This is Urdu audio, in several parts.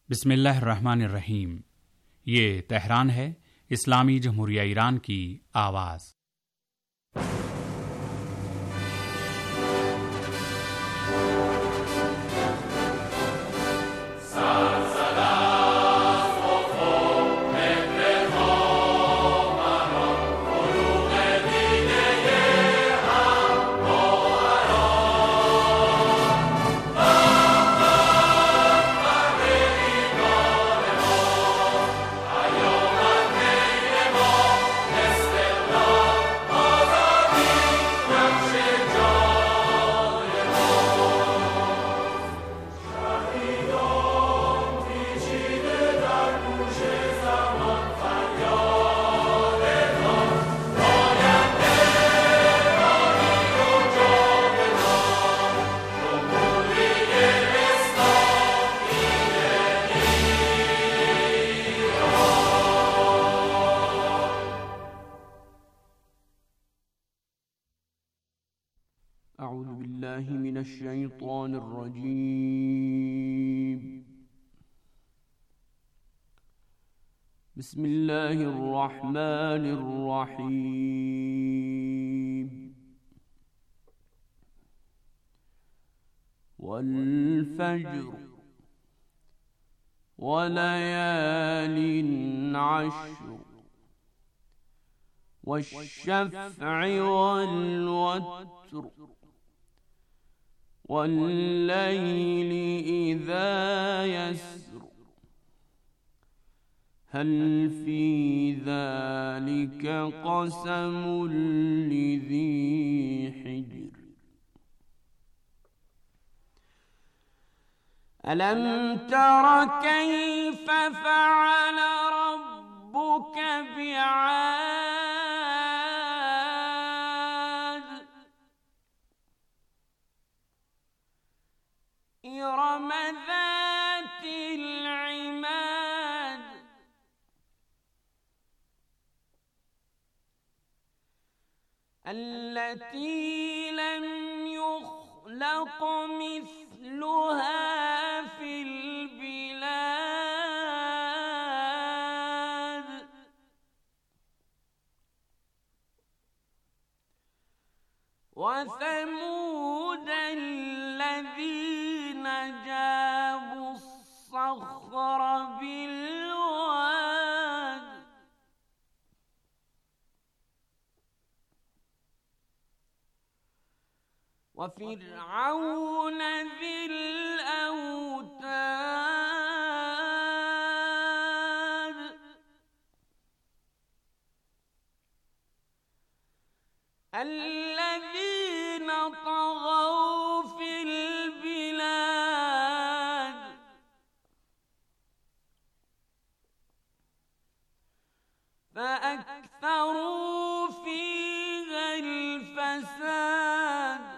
बिस्मिल्लाहिर्रहमानिर्रहीम। ये तेहरान है, इस्लामी जमहूरिया ईरान की आवाज़। أعوذ بالله من الشيطان الرجيم. بسم الله الرحمن الرحيم. والفجر وليال عشر والشفع والوتر والليل إذا يسر هل في ذلك قسم لذي حجر ألم تر كيف فعل ربك بعاد إرم ذات العماد التي لم يخلق مثلها في البلاد وثمود الذين جابوا الصخر بالواد وفرعون ذي الأوتاد الذين طغوا في البلاد فأكثروا فيها الفساد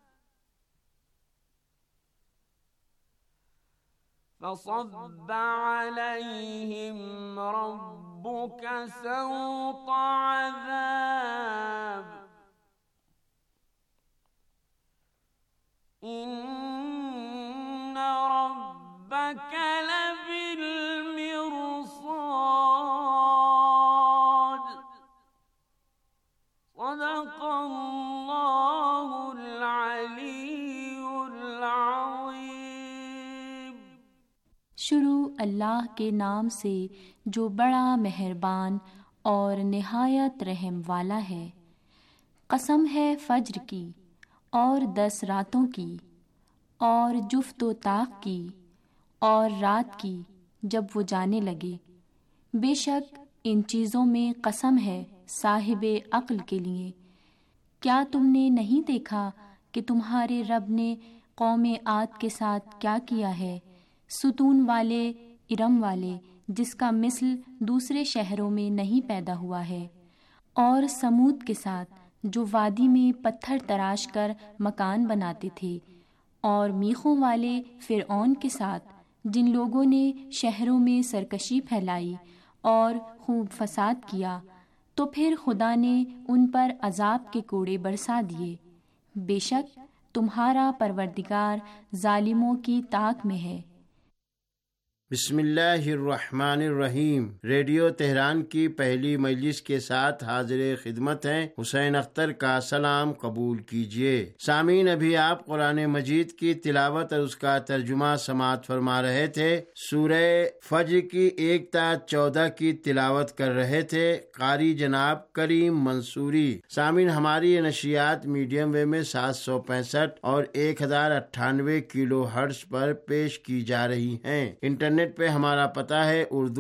فصب عليهم ربك سوط عذاب إن ربك لبالمرصاد صدق الله العلي العظيم। शुरू अल्लाह के नाम से जो बड़ा मेहरबान और निहायत रहम वाला है। कसम है फज्र की और 10 रातों की और जुफ्त व ताक़ की और रात की जब वो जाने लगे। बेशक इन चीज़ों में कसम है साहिबे अक्ल के लिए। क्या तुमने नहीं देखा कि तुम्हारे रब ने कौमे आद के साथ क्या किया है, सुतून वाले इरम वाले, जिसका मिसल दूसरे शहरों में नहीं पैदा हुआ है, और समूद के साथ जो वादी में पत्थर तराश कर मकान बनाते थे, और मीखों वाले फिरऔन के साथ जिन लोगों ने शहरों में सरकशी फैलाई और खूब फसाद किया, तो फिर खुदा ने उन पर अजाब के कोड़े बरसा दिए। बेशक तुम्हारा परवरदिगार जालिमों की ताक में है। بسم اللہ الرحمن الرحیم۔ ریڈیو تہران کی پہلی مجلس کے ساتھ حاضر خدمت ہیں حسین اختر کا سلام قبول کیجیے۔ سامعین، ابھی آپ قرآن مجید کی تلاوت اور اس کا ترجمہ سماعت فرما رہے تھے۔ سورہ فجر کی 1 تا 14 کی تلاوت کر رہے تھے قاری جناب کریم منصوری۔ سامعین، ہماری یہ نشریات میڈیم ویو میں 765 اور 1098 کلو ہرٹز پر پیش کی جا رہی ہیں۔ انٹرنیٹ پہ ہمارا پتہ ہے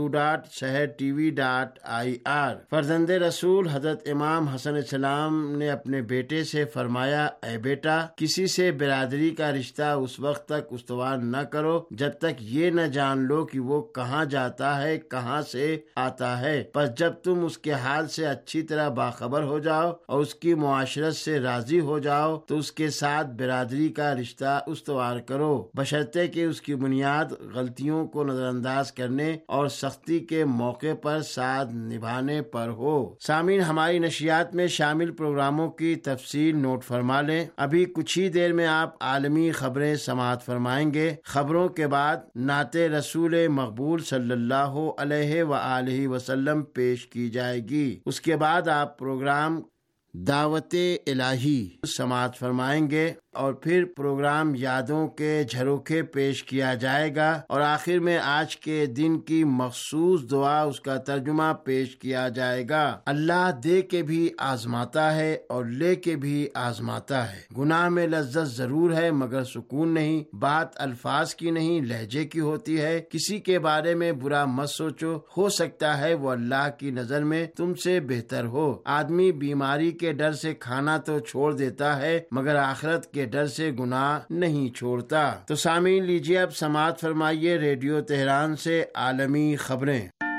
urdu.sehertv.ir۔ فرزند رسول حضرت امام حسن علیہ السلام نے اپنے بیٹے سے فرمایا، اے بیٹا، کسی سے برادری کا رشتہ اس وقت تک استوار نہ کرو جب تک یہ نہ جان لو کہ وہ کہاں جاتا ہے، کہاں سے آتا ہے۔ پس جب تم اس کے حال سے اچھی طرح باخبر ہو جاؤ اور اس کی معاشرت سے راضی ہو جاؤ تو اس کے ساتھ برادری کا رشتہ استوار کرو، بشرطے کہ اس کی بنیاد غلطیوں کو نظر انداز کرنے اور سختی کے موقع پر ساتھ نبھانے پر ہو۔ سامعین، ہماری نشریات میں شامل پروگراموں کی تفصیل نوٹ فرما لیں۔ ابھی کچھ ہی دیر میں آپ عالمی خبریں سماعت فرمائیں گے۔ خبروں کے بعد نعت رسول مقبول صلی اللہ علیہ وآلہ وسلم پیش کی جائے گی۔ اس کے بعد آپ پروگرام دعوت الہی سماعت فرمائیں گے اور پھر پروگرام یادوں کے جھروکے پیش کیا جائے گا اور آخر میں آج کے دن کی مخصوص دعا، اس کا ترجمہ پیش کیا جائے گا۔ اللہ دے کے بھی آزماتا ہے اور لے کے بھی آزماتا ہے۔ گناہ میں لذت ضرور ہے مگر سکون نہیں۔ بات الفاظ کی نہیں لہجے کی ہوتی ہے۔ کسی کے بارے میں برا مت سوچو، ہو سکتا ہے وہ اللہ کی نظر میں تم سے بہتر ہو۔ آدمی بیماری کے ڈر سے کھانا تو چھوڑ دیتا ہے مگر آخرت کے ڈر سے گناہ نہیں چھوڑتا۔ تو سامعین، لیجیے اب سماعت فرمائیے ریڈیو تہران سے عالمی خبریں۔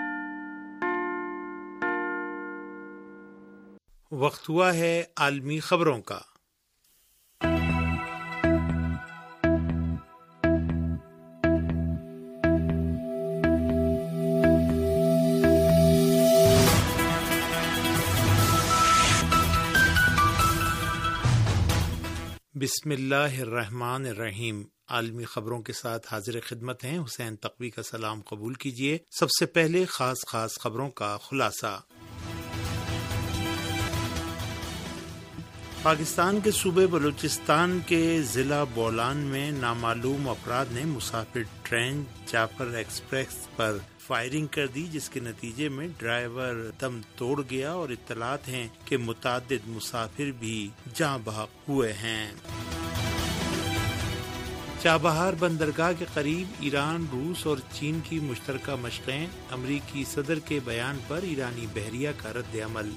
وقت ہوا ہے عالمی خبروں کا۔ بسم اللہ الرحمن الرحیم۔ عالمی خبروں کے ساتھ حاضر خدمت ہیں حسین تقوی کا سلام قبول کیجیے۔ سب سے پہلے خاص خبروں کا خلاصہ۔ پاکستان کے صوبے بلوچستان کے ضلع بولان میں نامعلوم افراد نے مسافر ٹرین جعفر ایکسپریس پر فائرنگ کر دی، جس کے نتیجے میں ڈرائیور دم توڑ گیا اور اطلاعات ہیں کہ متعدد مسافر بھی جاں بحق ہوئے ہیں۔ چابہار بندرگاہ کے قریب ایران، روس اور چین کی مشترکہ مشقیں، امریکی صدر کے بیان پر ایرانی بحریہ کا رد عمل۔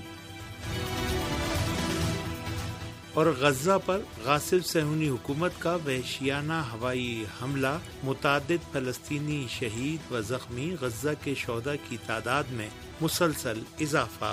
اور غزہ پر غاصب صہیونی حکومت کا وحشیانہ ہوائی حملہ، متعدد فلسطینی شہید و زخمی، غزہ کے شہداء کی تعداد میں مسلسل اضافہ۔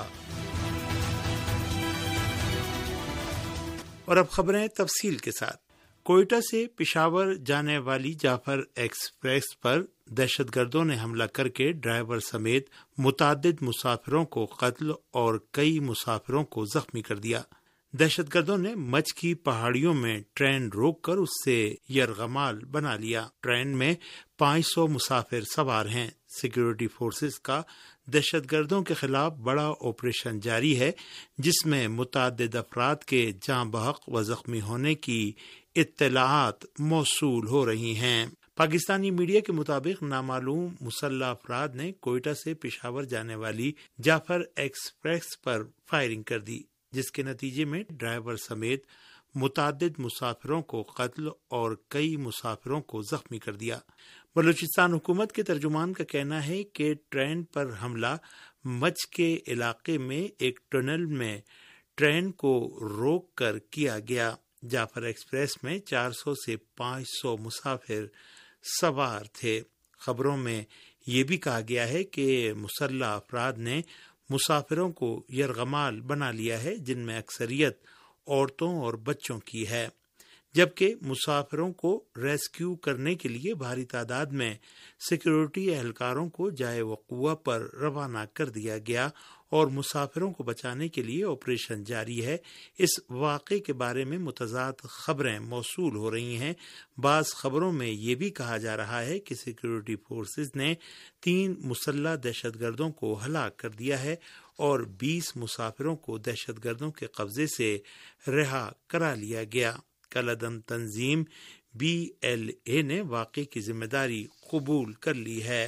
اور اب خبریں تفصیل کے ساتھ۔ کوئٹہ سے پشاور جانے والی جعفر ایکسپریس پر دہشت گردوں نے حملہ کر کے ڈرائیور سمیت متعدد مسافروں کو قتل اور کئی مسافروں کو زخمی کر دیا۔ دہشت گردوں نے مچھ کی پہاڑیوں میں ٹرین روک کر اس سے یرغمال بنا لیا۔ ٹرین میں 500 مسافر سوار ہیں۔ سیکیورٹی فورسز کا دہشت گردوں کے خلاف بڑا آپریشن جاری ہے، جس میں متعدد افراد کے جاں بحق و زخمی ہونے کی اطلاعات موصول ہو رہی ہیں۔ پاکستانی میڈیا کے مطابق نامعلوم مسلح افراد نے کوئٹہ سے پشاور جانے والی جعفر ایکسپریس پر فائرنگ کر دی، جس کے نتیجے میں ڈرائیور سمیت متعدد مسافروں کو قتل اور کئی مسافروں کو زخمی کر دیا۔ بلوچستان حکومت کے ترجمان کا کہنا ہے کہ ٹرین پر حملہ مچھ کے علاقے میں ایک ٹنل میں ٹرین کو روک کر کیا گیا۔ جعفر ایکسپریس میں 400 سے 500 مسافر سوار تھے۔ خبروں میں یہ بھی کہا گیا ہے کہ مسلح افراد نے مسافروں کو یرغمال بنا لیا ہے، جن میں اکثریت عورتوں اور بچوں کی ہے۔ جبکہ مسافروں کو ریسکیو کرنے کے لیے بھاری تعداد میں سیکیورٹی اہلکاروں کو جائے وقوع پر روانہ کر دیا گیا اور مسافروں کو بچانے کے لیے آپریشن جاری ہے۔ اس واقعے کے بارے میں متضاد خبریں موصول ہو رہی ہیں۔ بعض خبروں میں یہ بھی کہا جا رہا ہے کہ سیکیورٹی فورسز نے 3 مسلح دہشت گردوں کو ہلاک کر دیا ہے اور 20 مسافروں کو دہشت گردوں کے قبضے سے رہا کرا لیا گیا۔ کالعدم تنظیم BLA نے واقعے کی ذمہ داری قبول کر لی ہے۔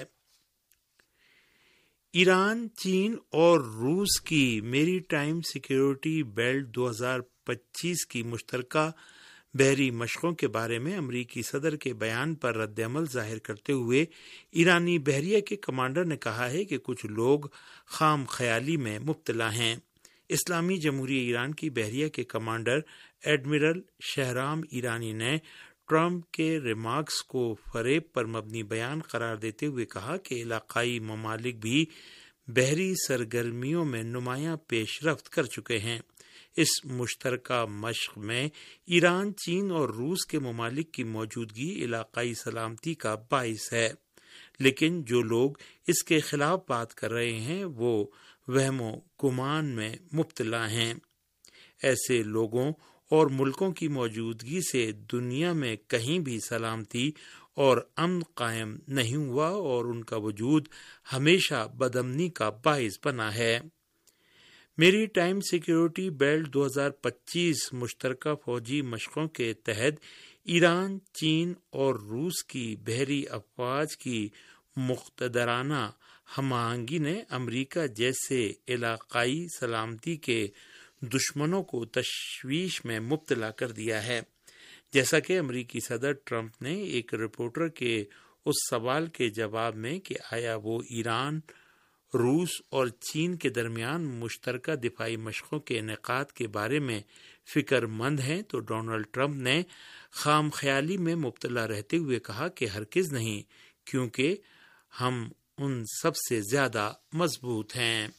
ایران، چین اور روس کی میری ٹائم سیکیورٹی بیلٹ 2025 کی مشترکہ بحری مشقوں کے بارے میں امریکی صدر کے بیان پر رد عمل ظاہر کرتے ہوئے ایرانی بحریہ کے کمانڈر نے کہا ہے کہ کچھ لوگ خام خیالی میں مبتلا ہیں۔ اسلامی جمہوریہ ایران کی بحریہ کے کمانڈر ایڈمرل شہرام ایرانی نے ٹرمپ کے ریمارکس کو فریب پر مبنی بیان قرار دیتے ہوئے کہا کہ علاقائی ممالک بھی بحری سرگرمیوں میں نمایاں پیش رفت کر چکے ہیں۔ اس مشترکہ مشق میں ایران، چین اور روس کے ممالک کی موجودگی علاقائی سلامتی کا باعث ہے، لیکن جو لوگ اس کے خلاف بات کر رہے ہیں وہ وہم و گمان میں مبتلا ہیں۔ ایسے لوگوں اور ملکوں کی موجودگی سے دنیا میں کہیں بھی سلامتی اور امن قائم نہیں ہوا اور ان کا وجود ہمیشہ بدامنی کا باعث بنا ہے۔ میری ٹائم سیکیورٹی بیلٹ 2025 مشترکہ فوجی مشقوں کے تحت ایران، چین اور روس کی بحری افواج کی مقتدرانہ ہم آہنگی نے امریکہ جیسے علاقائی سلامتی کے دشمنوں کو تشویش میں مبتلا کر دیا ہے۔ جیسا کہ امریکی صدر ٹرمپ نے ایک رپورٹر کے اس سوال کے جواب میں کہ آیا وہ ایران، روس اور چین کے درمیان مشترکہ دفاعی مشقوں کے انعقاد کے بارے میں فکر مند ہیں، تو ڈونلڈ ٹرمپ نے خام خیالی میں مبتلا رہتے ہوئے کہا کہ ہرگز نہیں، کیونکہ ہم ان سب سے زیادہ مضبوط ہیں۔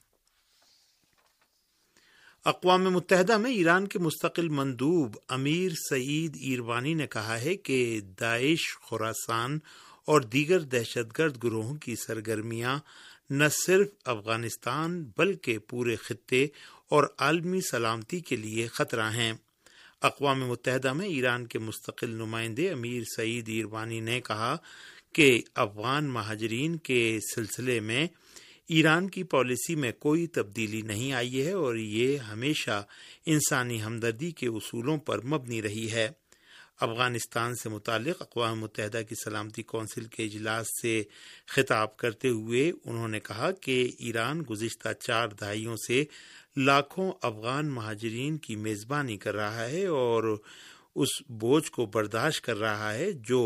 اقوام متحدہ میں ایران کے مستقل مندوب امیر سعید ایروانی نے کہا ہے کہ داعش، خراسان اور دیگر دہشت گرد گروہوں کی سرگرمیاں نہ صرف افغانستان بلکہ پورے خطے اور عالمی سلامتی کے لیے خطرہ ہیں۔ اقوام متحدہ میں ایران کے مستقل نمائندے امیر سعید ایروانی نے کہا کہ افغان مہاجرین کے سلسلے میں ایران کی پالیسی میں کوئی تبدیلی نہیں آئی ہے اور یہ ہمیشہ انسانی ہمدردی کے اصولوں پر مبنی رہی ہے۔ افغانستان سے متعلق اقوام متحدہ کی سلامتی کونسل کے اجلاس سے خطاب کرتے ہوئے انہوں نے کہا کہ ایران گزشتہ 4 دہائیوں سے لاکھوں افغان مہاجرین کی میزبانی کر رہا ہے اور اس بوجھ کو برداشت کر رہا ہے جو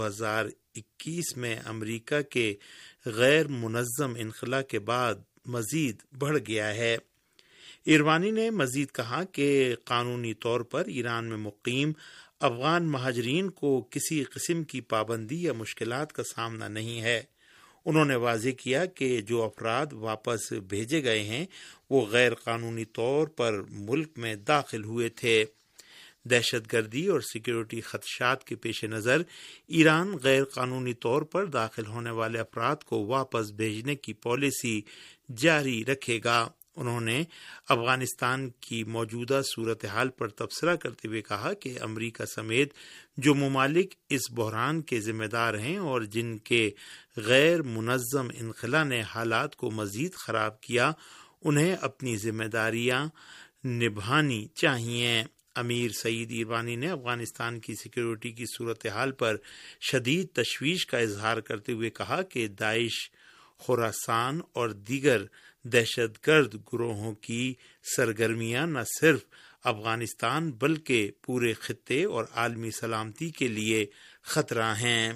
2021 میں امریکہ کے غیر منظم انخلا کے بعد مزید بڑھ گیا ہے۔ ایروانی نے مزید کہا کہ قانونی طور پر ایران میں مقیم افغان مہاجرین کو کسی قسم کی پابندی یا مشکلات کا سامنا نہیں ہے۔ انہوں نے واضح کیا کہ جو افراد واپس بھیجے گئے ہیں وہ غیر قانونی طور پر ملک میں داخل ہوئے تھے۔ دہشت گردی اور سیکیورٹی خدشات کے پیش نظر ایران غیر قانونی طور پر داخل ہونے والے افراد کو واپس بھیجنے کی پالیسی جاری رکھے گا۔ انہوں نے افغانستان کی موجودہ صورتحال پر تبصرہ کرتے ہوئے کہا کہ امریکہ سمیت جو ممالک اس بحران کے ذمہ دار ہیں اور جن کے غیر منظم انخلا نے حالات کو مزید خراب کیا، انہیں اپنی ذمہ داریاں نبھانی چاہیے۔ امیر سعید ایروانی نے افغانستان کی سیکیورٹی کی صورتحال پر شدید تشویش کا اظہار کرتے ہوئے کہا کہ داعش، خراسان اور دیگر دہشت گرد گروہوں کی سرگرمیاں نہ صرف افغانستان بلکہ پورے خطے اور عالمی سلامتی کے لیے خطرہ ہیں۔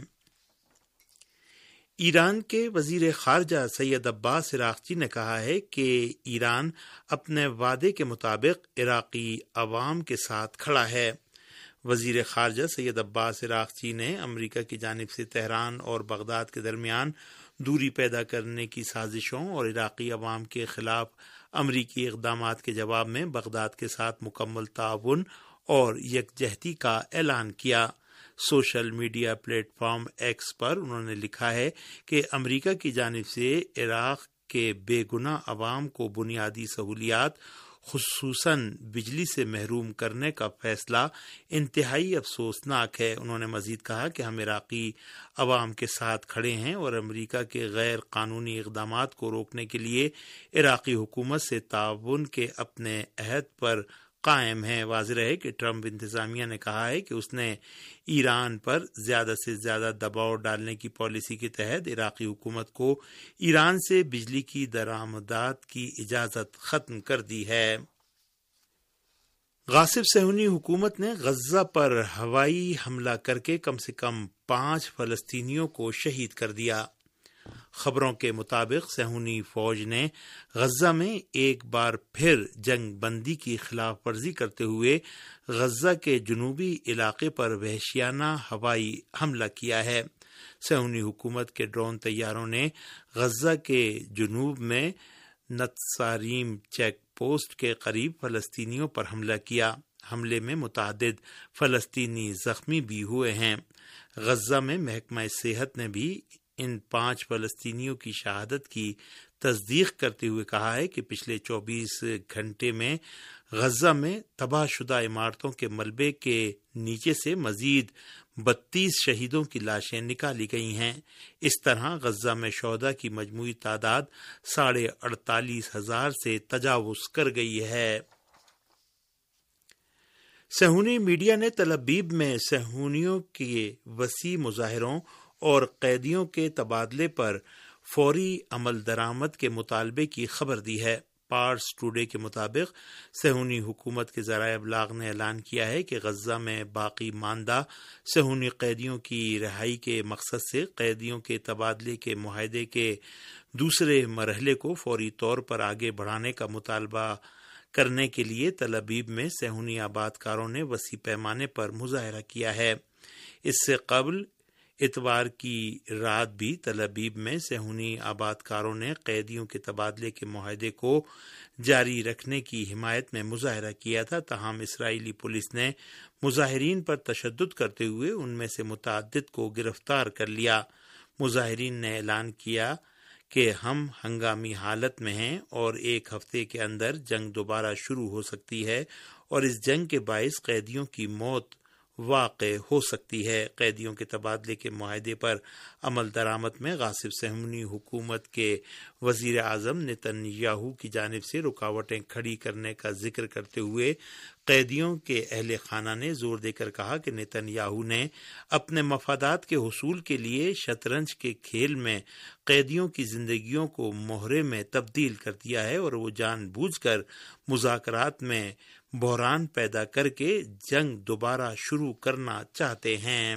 ایران کے وزیر خارجہ سید عباس عراقچی نے کہا ہے کہ ایران اپنے وعدے کے مطابق عراقی عوام کے ساتھ کھڑا ہے۔ وزیر خارجہ سید عباس عراقچی نے امریکہ کی جانب سے تہران اور بغداد کے درمیان دوری پیدا کرنے کی سازشوں اور عراقی عوام کے خلاف امریکی اقدامات کے جواب میں بغداد کے ساتھ مکمل تعاون اور یکجہتی کا اعلان کیا۔ Social media platform X پر انہوں نے لکھا ہے کہ امریکہ کی جانب سے عراق کے بے گناہ عوام کو بنیادی سہولیات خصوصاً بجلی سے محروم کرنے کا فیصلہ انتہائی افسوسناک ہے۔ انہوں نے مزید کہا کہ ہم عراقی عوام کے ساتھ کھڑے ہیں اور امریکہ کے غیر قانونی اقدامات کو روکنے کے لیے عراقی حکومت سے تعاون کے اپنے عہد پر قائم ہیں۔ واضح ہے کہ ٹرمپ انتظامیہ نے کہا ہے کہ اس نے ایران پر زیادہ سے زیادہ دباؤ ڈالنے کی پالیسی کے تحت عراقی حکومت کو ایران سے بجلی کی درآمدات کی اجازت ختم کر دی ہے۔ غاصب صہیونی حکومت نے غزہ پر ہوائی حملہ کر کے کم سے کم 5 فلسطینیوں کو شہید کر دیا۔ خبروں کے مطابق صہیونی فوج نے غزہ میں ایک بار پھر جنگ بندی کی خلاف ورزی کرتے ہوئے غزہ کے جنوبی علاقے پر وحشیانہ ہوائی حملہ کیا ہے۔ صہیونی حکومت کے ڈرون طیاروں نے غزہ کے جنوب میں نتساریم چیک پوسٹ کے قریب فلسطینیوں پر حملہ کیا۔ حملے میں متعدد فلسطینی زخمی بھی ہوئے ہیں۔ غزہ میں محکمہ صحت نے بھی ان 5 فلسطینیوں کی شہادت کی تصدیق کرتے ہوئے کہا ہے کہ پچھلے 24 گھنٹے میں غزہ میں تباہ شدہ عمارتوں کے ملبے کے نیچے سے مزید 32 شہیدوں کی لاشیں نکالی گئی ہیں۔ اس طرح غزہ میں شہداء کی مجموعی تعداد 48,500 سے تجاوز کر گئی ہے۔ صہیونی میڈیا نے تل ابیب میں صہیونیوں کے وسیع مظاہروں اور قیدیوں کے تبادلے پر فوری عمل درآمد کے مطالبے کی خبر دی ہے۔ پارس ٹوڈے کے مطابق صہیونی حکومت کے ذرائع ابلاغ نے اعلان کیا ہے کہ غزہ میں باقی ماندہ صہیونی قیدیوں کی رہائی کے مقصد سے قیدیوں کے تبادلے کے معاہدے کے دوسرے مرحلے کو فوری طور پر آگے بڑھانے کا مطالبہ کرنے کے لیے تل ابیب میں صہیونی آباد کاروں نے وسیع پیمانے پر مظاہرہ کیا ہے۔ اس سے قبل اتوار کی رات بھی تل ابیب میں صہیونی آباد کاروں نے قیدیوں کے تبادلے کے معاہدے کو جاری رکھنے کی حمایت میں مظاہرہ کیا تھا، تاہم اسرائیلی پولیس نے مظاہرین پر تشدد کرتے ہوئے ان میں سے متعدد کو گرفتار کر لیا۔ مظاہرین نے اعلان کیا کہ ہم ہنگامی حالت میں ہیں اور 1 ہفتے کے اندر جنگ دوبارہ شروع ہو سکتی ہے اور اس جنگ کے باعث قیدیوں کی موت واقع ہو سکتی ہے۔ قیدیوں کے تبادلے کے معاہدے پر عمل درآمد میں غاصب صہیونی حکومت کے وزیر اعظم نیتن یاہو کی جانب سے رکاوٹیں کھڑی کرنے کا ذکر کرتے ہوئے قیدیوں کے اہل خانہ نے زور دے کر کہا کہ نیتن یاہو نے اپنے مفادات کے حصول کے لیے شطرنج کے کھیل میں قیدیوں کی زندگیوں کو مہرے میں تبدیل کر دیا ہے اور وہ جان بوجھ کر مذاکرات میں بحران پیدا کر کے جنگ دوبارہ شروع کرنا چاہتے ہیں۔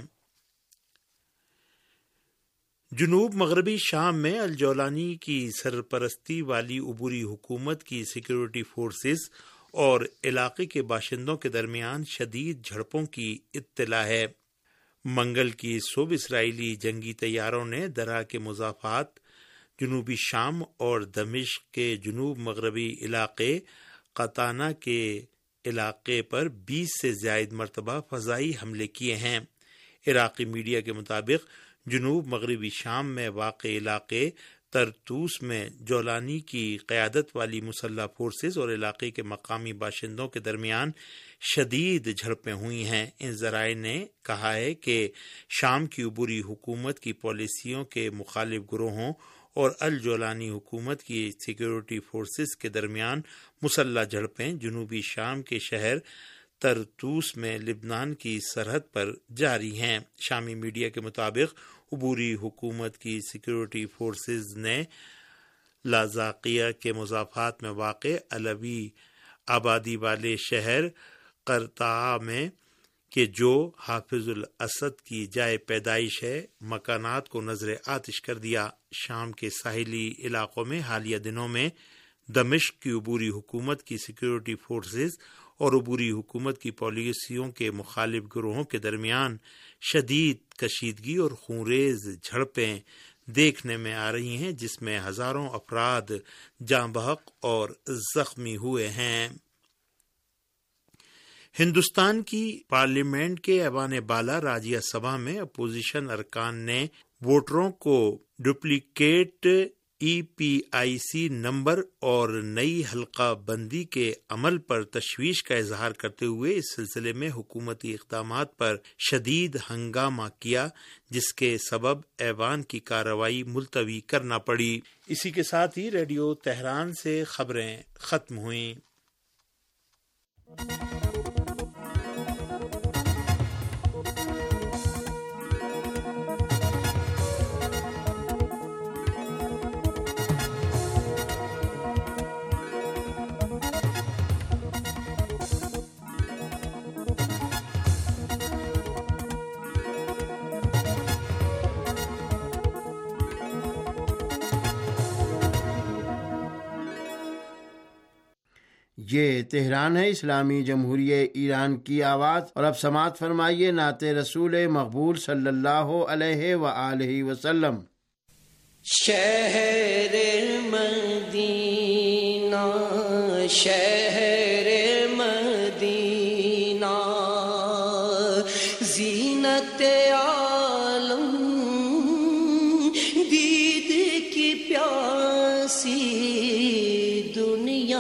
جنوب مغربی شام میں الجولانی کی سرپرستی والی عبوری حکومت کی سیکیورٹی فورسز اور علاقے کے باشندوں کے درمیان شدید جھڑپوں کی اطلاع ہے۔ منگل کی صبح اسرائیلی جنگی طیاروں نے درہ کے مضافات جنوبی شام اور دمشق کے جنوب مغربی علاقے قطانہ کے علاقے پر 20 سے زائد مرتبہ فضائی حملے کیے ہیں۔ عراقی میڈیا کے مطابق جنوب مغربی شام میں واقع علاقے طرطوس میں جولانی کی قیادت والی مسلح فورسز اور علاقے کے مقامی باشندوں کے درمیان شدید جھڑپیں ہوئی ہیں۔ ان ذرائع نے کہا ہے کہ شام کی عبوری حکومت کی پالیسیوں کے مخالف گروہوں اور الجولانی حکومت کی سیکیورٹی فورسز کے درمیان مسلح جھڑپیں جنوبی شام کے شہر طرطوس میں لبنان کی سرحد پر جاری ہیں۔ شامی میڈیا کے مطابق عبوری حکومت کی سیکیورٹی فورسز نے لاذقیہ کے مضافات میں واقع علوی آبادی والے شہر قرطاع میں کہ جو حافظ الاسد کی جائے پیدائش ہے مکانات کو نظر آتش کر دیا۔ شام کے ساحلی علاقوں میں حالیہ دنوں میں دمشق کی عبوری حکومت کی سیکیورٹی فورسز اور عبوری حکومت کی پالیسیوں کے مخالف گروہوں کے درمیان شدید کشیدگی اور خونریز جھڑپیں دیکھنے میں آ رہی ہیں، جس میں ہزاروں افراد جاں بحق اور زخمی ہوئے ہیں۔ ہندوستان کی پارلیمنٹ کے ایوان بالا راجیہ سبھا میں اپوزیشن ارکان نے ووٹروں کو ڈپلیکیٹ EPIC نمبر اور نئی حلقہ بندی کے عمل پر تشویش کا اظہار کرتے ہوئے اس سلسلے میں حکومتی اقدامات پر شدید ہنگامہ کیا، جس کے سبب ایوان کی کارروائی ملتوی کرنا پڑی۔ اسی کے ساتھ ہی ریڈیو تہران سے خبریں ختم ہوئیں۔ یہ تہران ہے، اسلامی جمہوریہ ایران کی آواز، اور اب سماعت فرمائیے نعت رسول مقبول صلی اللہ علیہ وآلہ وسلم۔ شہر مدینہ شہر مدینہ زینت عالم دید کی پیاسی دنیا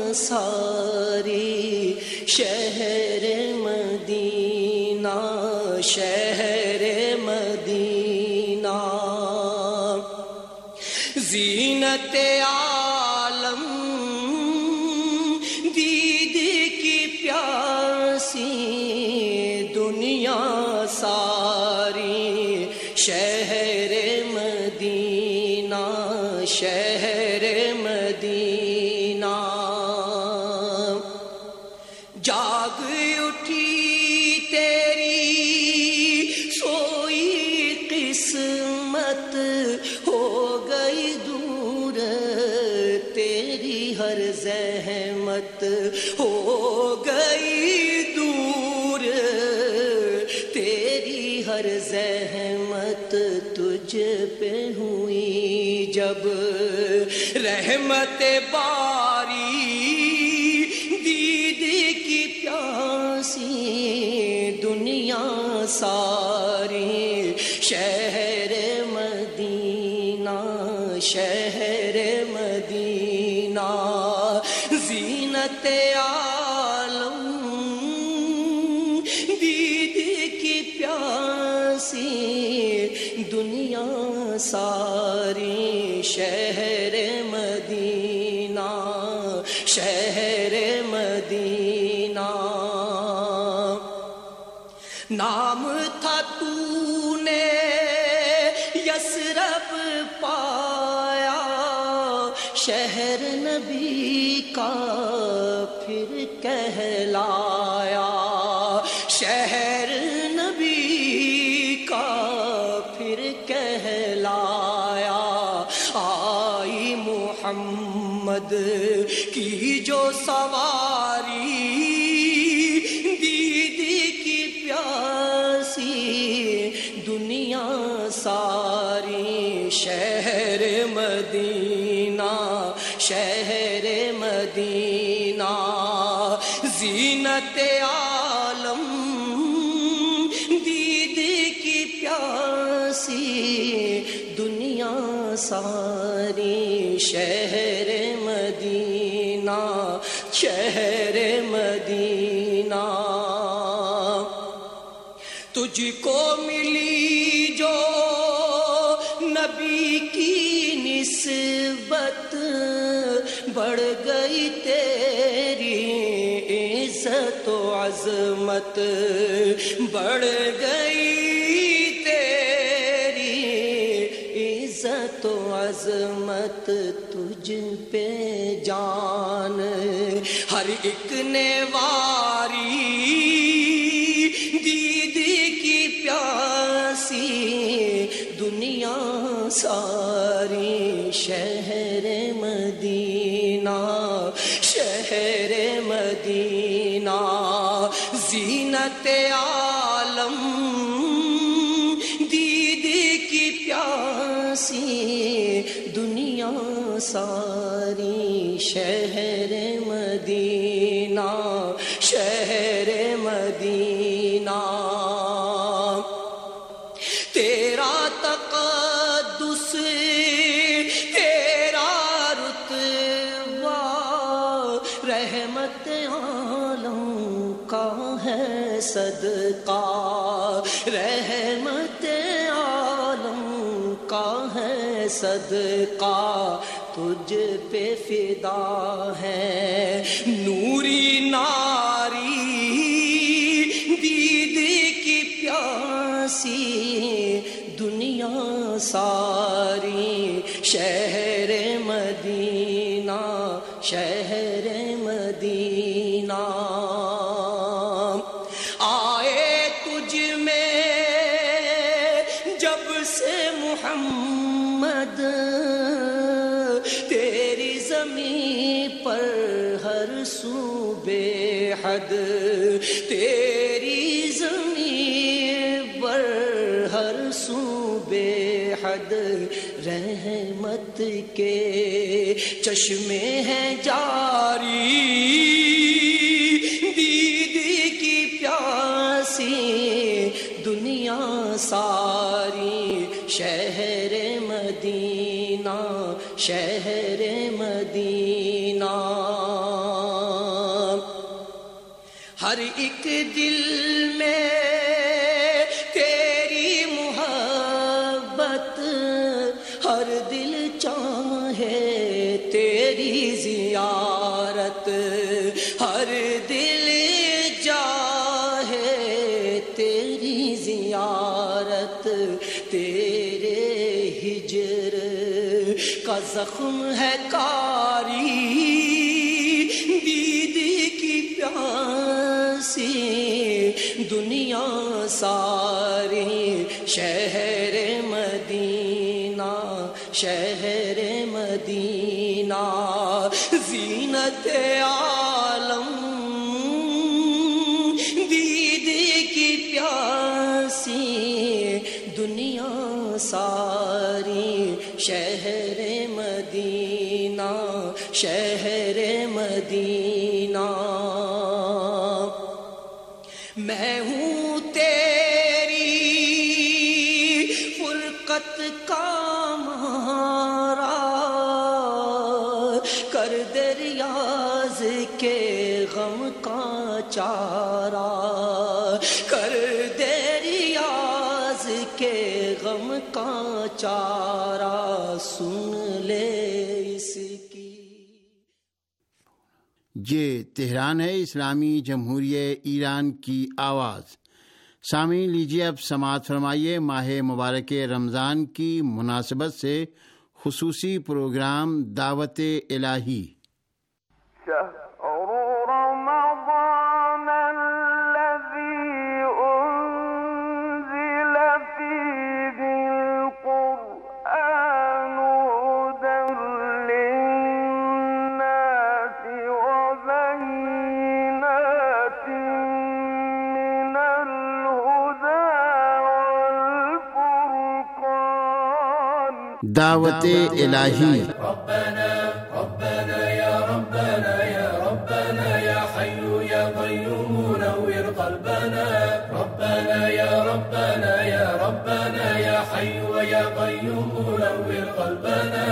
ساری، شہر مدینہ شہر مدینہ زینت عالم دید کی پیاسی دنیا ساری، شہر مدینہ شہر مدینہ جاگ اٹھی تیری سوئی قسمت، ہو گئی دور تیری ہر زحمت، ہو گئی دور تیری ہر زحمت، تجھ پہ ہوئی جب رحمت باری، دید کی پیاسی دنیا ساری، شہر مدینہ شہر مدینہ زینت عالم دید کی پیاسی دنیا ساری، شہر مدینہ شہر مدینہ نام تھا تو نے یثرب پایا، شہر نبی کا پھر کہلایا، شہر نبی کا پھر کہلایا، آئی محمد کی جو سواری، دید کی پیاسی دنیا ساری، شہر مدینہ شہر مدینہ زینت عالم دید کی پیاسی دنیا ساری، شہر مدینہ شہر مدینہ تجھ کو ملی جو نبی کی نسبت، بڑھ گئی تیری عزت و عظمت، بڑھ گئی تیری عزت و عظمت، تجھ پہ جان ہر ایک نے واری، دید کی پیاسی دنیا ساری، شہر مدینہ شہر مدینہ زینت عالم دید کی پیاسی دنیا ساری، شہر مدینہ شہر صدقہ، رحمت عالم کا ہے صدقہ، تجھ پہ فدا ہے نوری ناری دید کی پیاسی دنیا ساری، شہر مدینہ شہر مدینہ، آئے تجھ میں جب سے محمد، تیری زمین پر ہر سو بے حد، تیری زمین پر ہر سو بے حد، رحمت کے چشمے ہیں جاری، دید کی پیاسی دنیا ساری، شہر مدینہ شہر مدینہ، ہر ایک دل میں تیری محبت، ہر دل چاہے تیری زیارت، ہر دل چاہے تیری زیارت، تیرے ہجر کا زخم ہے کاری، دید کی پیاسی دنیا ساری، شہر مدینہ شہر مدینہ، زینت عالم دید کی پیاسی دنیا ساری، شہر مدینہ شہر مدینہ، میں ہوں تیری فرقت کا مارا، کر دے ریاض کے غم کا چارہ، کر دے ریاض کے غم کا چارہ، سن لے اس کی۔ یہ تہران ہے، اسلامی جمہوریہ ایران کی آواز۔ سامعین لیجیے اب سماعت فرمائیے ماہ مبارک رمضان کی مناسبت سے خصوصی پروگرام دعوت الہی۔ دعوت الہی۔ ربنا ربنا یا ربنا یا ربنا یا حی یا قیوم نور قلبنا، ربنا یا ربنا یا ربنا یا حی یا قیوم نور قلبنا۔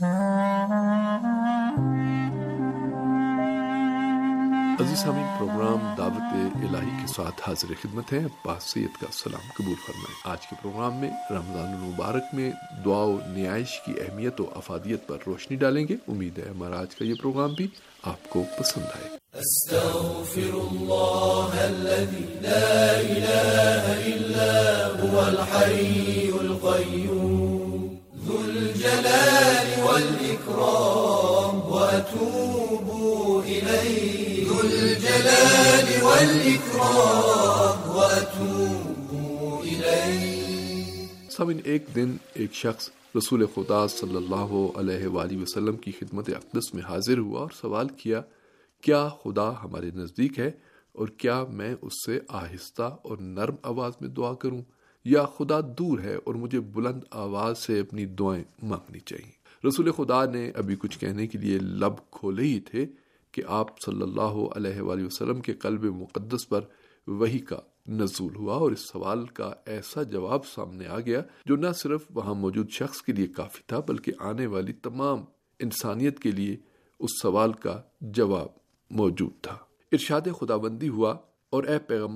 عزیز سامعین، پروگرام دعوت الہی کے ساتھ حاضر خدمت ہے۔ عباس سید کا سلام قبول فرمائیں۔ آج کے پروگرام میں رمضان المبارک میں دعا و نیائش کی اہمیت و افادیت پر روشنی ڈالیں گے۔ امید ہے ہمارا آج کا یہ پروگرام بھی آپ کو پسند آئے۔ استغفر اللہ الذی لا الہ الا هو الحی القیوم ذو الجلال والاکرام واتوب الیہ، ذو الجلال والاکرام واتوب الیہ۔ سامعین، ایک دن ایک شخص رسول خدا صلی اللہ علیہ وآلہ وسلم کی خدمت اقدس میں حاضر ہوا اور سوال کیا، کیا خدا ہمارے نزدیک ہے اور کیا میں اس سے آہستہ اور نرم آواز میں دعا کروں، یا خدا دور ہے اور مجھے بلند آواز سے اپنی دعائیں مانگنی چاہیے؟ رسول خدا نے ابھی کچھ کہنے کے لیے لب کھولے ہی تھے کہ آپ صلی اللہ علیہ وآلہ وسلم کے قلب مقدس پر وحی کا نزول ہوا، اور اس سوال کا ایسا جواب سامنے آ گیا جو نہ صرف وہاں موجود شخص کے لیے کافی تھا بلکہ آنے والی تمام انسانیت کے لیے اس سوال کا جواب موجود تھا۔ ارشاد خداوندی ہوا، اور اے پیغمبر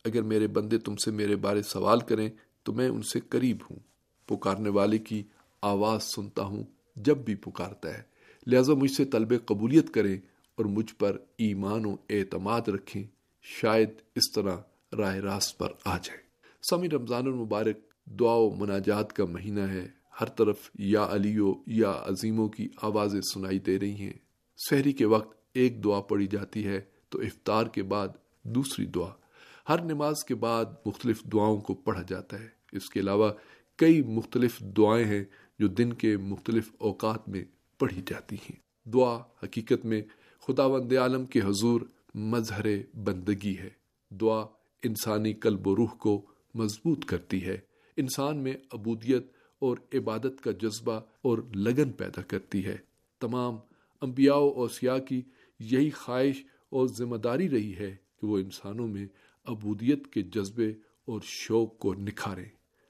اگر میرے بندے تم سے میرے بارے سوال کریں تو میں ان سے قریب ہوں، پکارنے والے کی آواز سنتا ہوں جب بھی پکارتا ہے، لہذا مجھ سے طلب قبولیت کریں اور مجھ پر ایمان و اعتماد رکھیں، شاید اس طرح راہ راست پر آ جائیں۔ سامی، رمضان المبارک دعا و مناجات کا مہینہ ہے، ہر طرف یا علیو یا عظیموں کی آوازیں سنائی دے رہی ہیں۔ سحری کے وقت ایک دعا پڑھی جاتی ہے تو افطار کے بعد دوسری دعا، ہر نماز کے بعد مختلف دعاؤں کو پڑھا جاتا ہے۔ اس کے علاوہ کئی مختلف دعائیں ہیں جو دن کے مختلف اوقات میں پڑھی جاتی ہیں۔ دعا حقیقت میں خداوند عالم کے حضور مظہر بندگی ہے۔ دعا انسانی قلب و روح کو مضبوط کرتی ہے، انسان میں عبودیت اور عبادت کا جذبہ اور لگن پیدا کرتی ہے۔ تمام انبیاء و اوصیاء کی یہی خواہش اور ذمہ داری رہی ہے کہ وہ انسانوں میں عبودیت کے جذبے اور شوق کو نکھاریں۔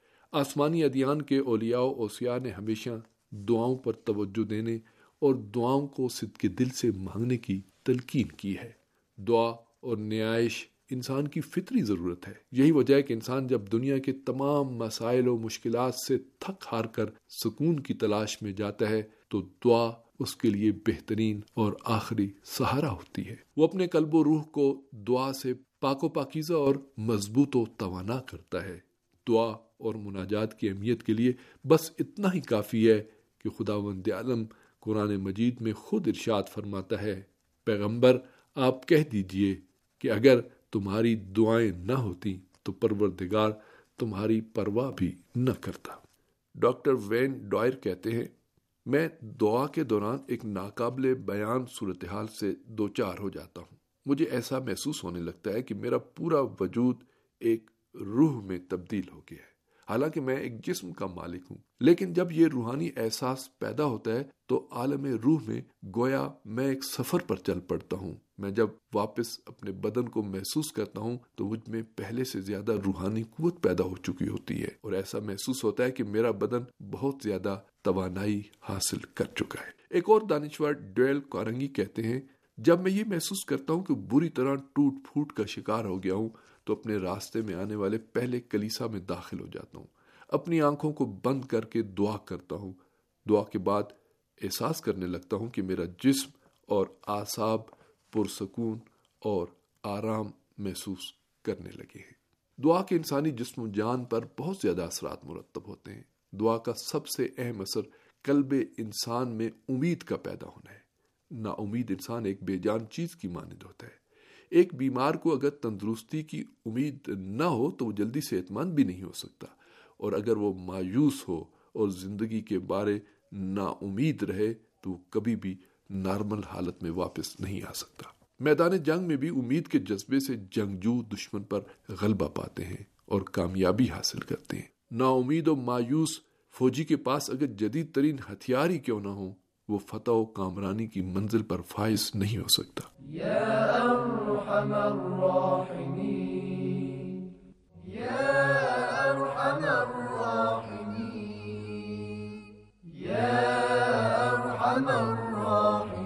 آسمانی ادیان کے اولیاء و اوصیاء نے ہمیشہ دعاؤں پر توجہ دینے اور دعاؤں کو صدق دل سے مانگنے کی تلقین کی ہے۔ دعا اور نیائش انسان کی فطری ضرورت ہے۔ یہی وجہ ہے کہ انسان جب دنیا کے تمام مسائل و مشکلات سے تھک ہار کر سکون کی تلاش میں جاتا ہے تو دعا اس کے لیے بہترین اور آخری سہارا ہوتی ہے۔ وہ اپنے قلب و روح کو دعا سے پاک و پاکیزہ اور مضبوط و توانا کرتا ہے۔ دعا اور مناجات کی اہمیت کے لیے بس اتنا ہی کافی ہے کہ خداوند عالم قرآن مجید میں خود ارشاد فرماتا ہے، پیغمبر آپ کہہ دیجئے کہ اگر تمہاری دعائیں نہ ہوتی تو پروردگار تمہاری پرواہ بھی نہ کرتا۔ ڈاکٹر وین ڈوائر کہتے ہیں، میں دعا کے دوران ایک ناقابل بیان صورتحال سے دوچار ہو جاتا ہوں۔ مجھے ایسا محسوس ہونے لگتا ہے کہ میرا پورا وجود ایک روح میں تبدیل ہو گیا ہے، حالانکہ میں ایک جسم کا مالک ہوں۔ لیکن جب یہ روحانی احساس پیدا ہوتا ہے تو عالم روح میں گویا میں ایک سفر پر چل پڑتا ہوں۔ میں جب واپس اپنے بدن کو محسوس کرتا ہوں تو مجھ میں پہلے سے زیادہ روحانی قوت پیدا ہو چکی ہوتی ہے، اور ایسا محسوس ہوتا ہے کہ میرا بدن بہت زیادہ توانائی حاصل کر چکا ہے۔ ایک اور دانشور ڈیل کارنگی کہتے ہیں، جب میں یہ محسوس کرتا ہوں کہ بری طرح ٹوٹ پھوٹ کا شکار ہو گیا ہوں تو اپنے راستے میں آنے والے پہلے کلیسا میں داخل ہو جاتا ہوں، اپنی آنکھوں کو بند کر کے دعا کرتا ہوں۔ دعا کے بعد احساس کرنے لگتا ہوں کہ میرا جسم اور اعصاب پرسکون اور آرام محسوس کرنے لگے ہیں۔ دعا کے انسانی جسم و جان پر بہت زیادہ اثرات مرتب ہوتے ہیں۔ دعا کا سب سے اہم اثر قلب انسان میں امید کا پیدا ہونا ہے۔ نا امید انسان ایک بے جان چیز کی مانند ہوتا ہے۔ ایک بیمار کو اگر تندرستی کی امید نہ ہو تو وہ جلدی صحت مند بھی نہیں ہو سکتا، اور اگر وہ مایوس ہو اور زندگی کے بارے نا امید رہے تو وہ کبھی بھی نارمل حالت میں واپس نہیں آ سکتا۔ میدان جنگ میں بھی امید کے جذبے سے جنگجو دشمن پر غلبہ پاتے ہیں اور کامیابی حاصل کرتے ہیں۔ نا امید و مایوس فوجی کے پاس اگر جدید ترین ہتھیار ہی کیوں نہ ہو، وہ فتح و کامرانی کی منزل پر فائز نہیں ہو سکتا۔ یا ارحم الراحمین، یا ارحم الراحمین، یا ارحم الراحمین،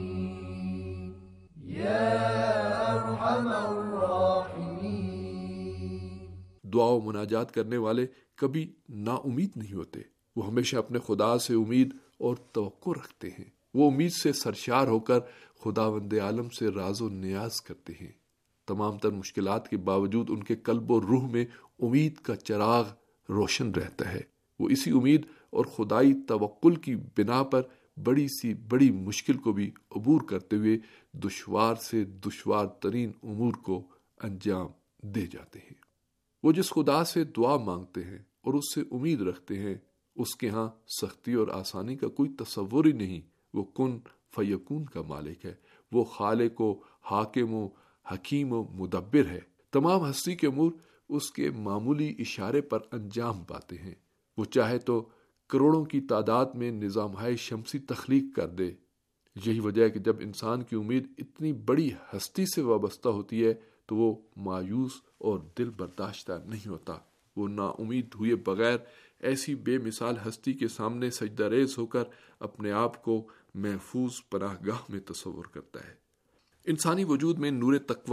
یا ارحم الراحمین۔ دعا و مناجات کرنے والے کبھی نا امید نہیں ہوتے، وہ ہمیشہ اپنے خدا سے امید اور توقع رکھتے ہیں۔ وہ امید سے سرشار ہو کر خداوند عالم سے راز و نیاز کرتے ہیں۔ تمام تر مشکلات کے باوجود ان کے قلب و روح میں امید کا چراغ روشن رہتا ہے۔ وہ اسی امید اور خدائی توکل کی بنا پر بڑی سی بڑی مشکل کو بھی عبور کرتے ہوئے دشوار سے دشوار ترین امور کو انجام دے جاتے ہیں۔ وہ جس خدا سے دعا مانگتے ہیں اور اس سے امید رکھتے ہیں، اس کے ہاں سختی اور آسانی کا کوئی تصور ہی نہیں۔ وہ کن فیکون کا مالک ہے، وہ خالق و حاکم و حکیم و مدبر ہے۔ تمام ہستی کے امور اس کے معمولی اشارے پر انجام پاتے ہیں۔ وہ چاہے تو کروڑوں کی تعداد میں نظامہائے شمسی تخلیق کر دے۔ یہی وجہ ہے کہ جب انسان کی امید اتنی بڑی ہستی سے وابستہ ہوتی ہے تو وہ مایوس اور دل برداشتہ نہیں ہوتا۔ وہ نا امید ہوئے بغیر ایسی بے مثال ہستی کے سامنے سجدہ ریز ہو کر اپنے آپ کو محفوظ پناہ گاہ میں تصور کرتا ہے۔ انسانی وجود میں نور تقوی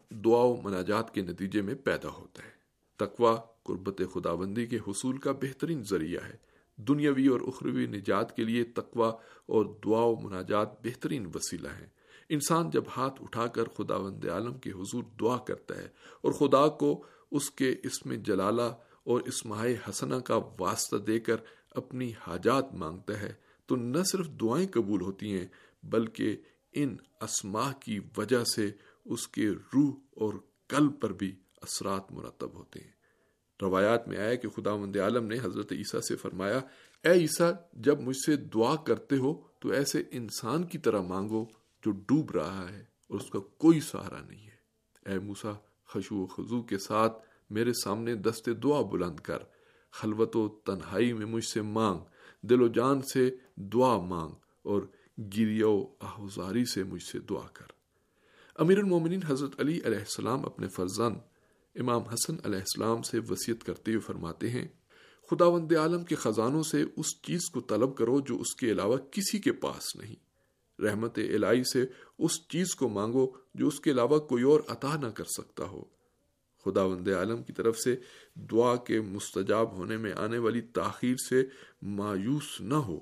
دعا و مناجات کے نتیجے میں پیدا ہوتا ہے۔ تقوی قربت خداوندی کے حصول کا بہترین ذریعہ ہے۔ دنیاوی اور اخروی نجات کے لیے تقوی اور دعا و مناجات بہترین وسیلہ ہیں۔ انسان جب ہاتھ اٹھا کر خداوند عالم کے حضور دعا کرتا ہے اور خدا کو اس کے اسم جلالہ اور اسماء حسنہ کا واسطہ دے کر اپنی حاجات مانگتا ہے، تو نہ صرف دعائیں قبول ہوتی ہیں بلکہ ان اسماء کی وجہ سے اس کے روح اور قلب پر بھی اثرات مرتب ہوتے ہیں۔ روایات میں آیا کہ خداوند عالم نے حضرت عیسیٰ سے فرمایا، اے عیسیٰ، جب مجھ سے دعا کرتے ہو تو ایسے انسان کی طرح مانگو جو ڈوب رہا ہے اور اس کا کوئی سہارا نہیں ہے۔ اے موسیٰ، خشوع و خضوع کے ساتھ میرے سامنے دست دعا بلند کر، خلوت و تنہائی میں مجھ سے مانگ، دل و جان سے دعا مانگ اور گریہ و آہوزاری سے مجھ سے دعا کر۔ امیر المومنین حضرت علی علیہ السلام اپنے فرزند امام حسن علیہ السلام سے وصیت کرتے ہوئے فرماتے ہیں، خداوند عالم کے خزانوں سے اس چیز کو طلب کرو جو اس کے علاوہ کسی کے پاس نہیں، رحمت الہی سے اس چیز کو مانگو جو اس کے علاوہ کوئی اور عطا نہ کر سکتا ہو۔ خداوند عالم کی طرف سے دعا کے مستجاب ہونے میں آنے والی تاخیر سے مایوس نہ ہو،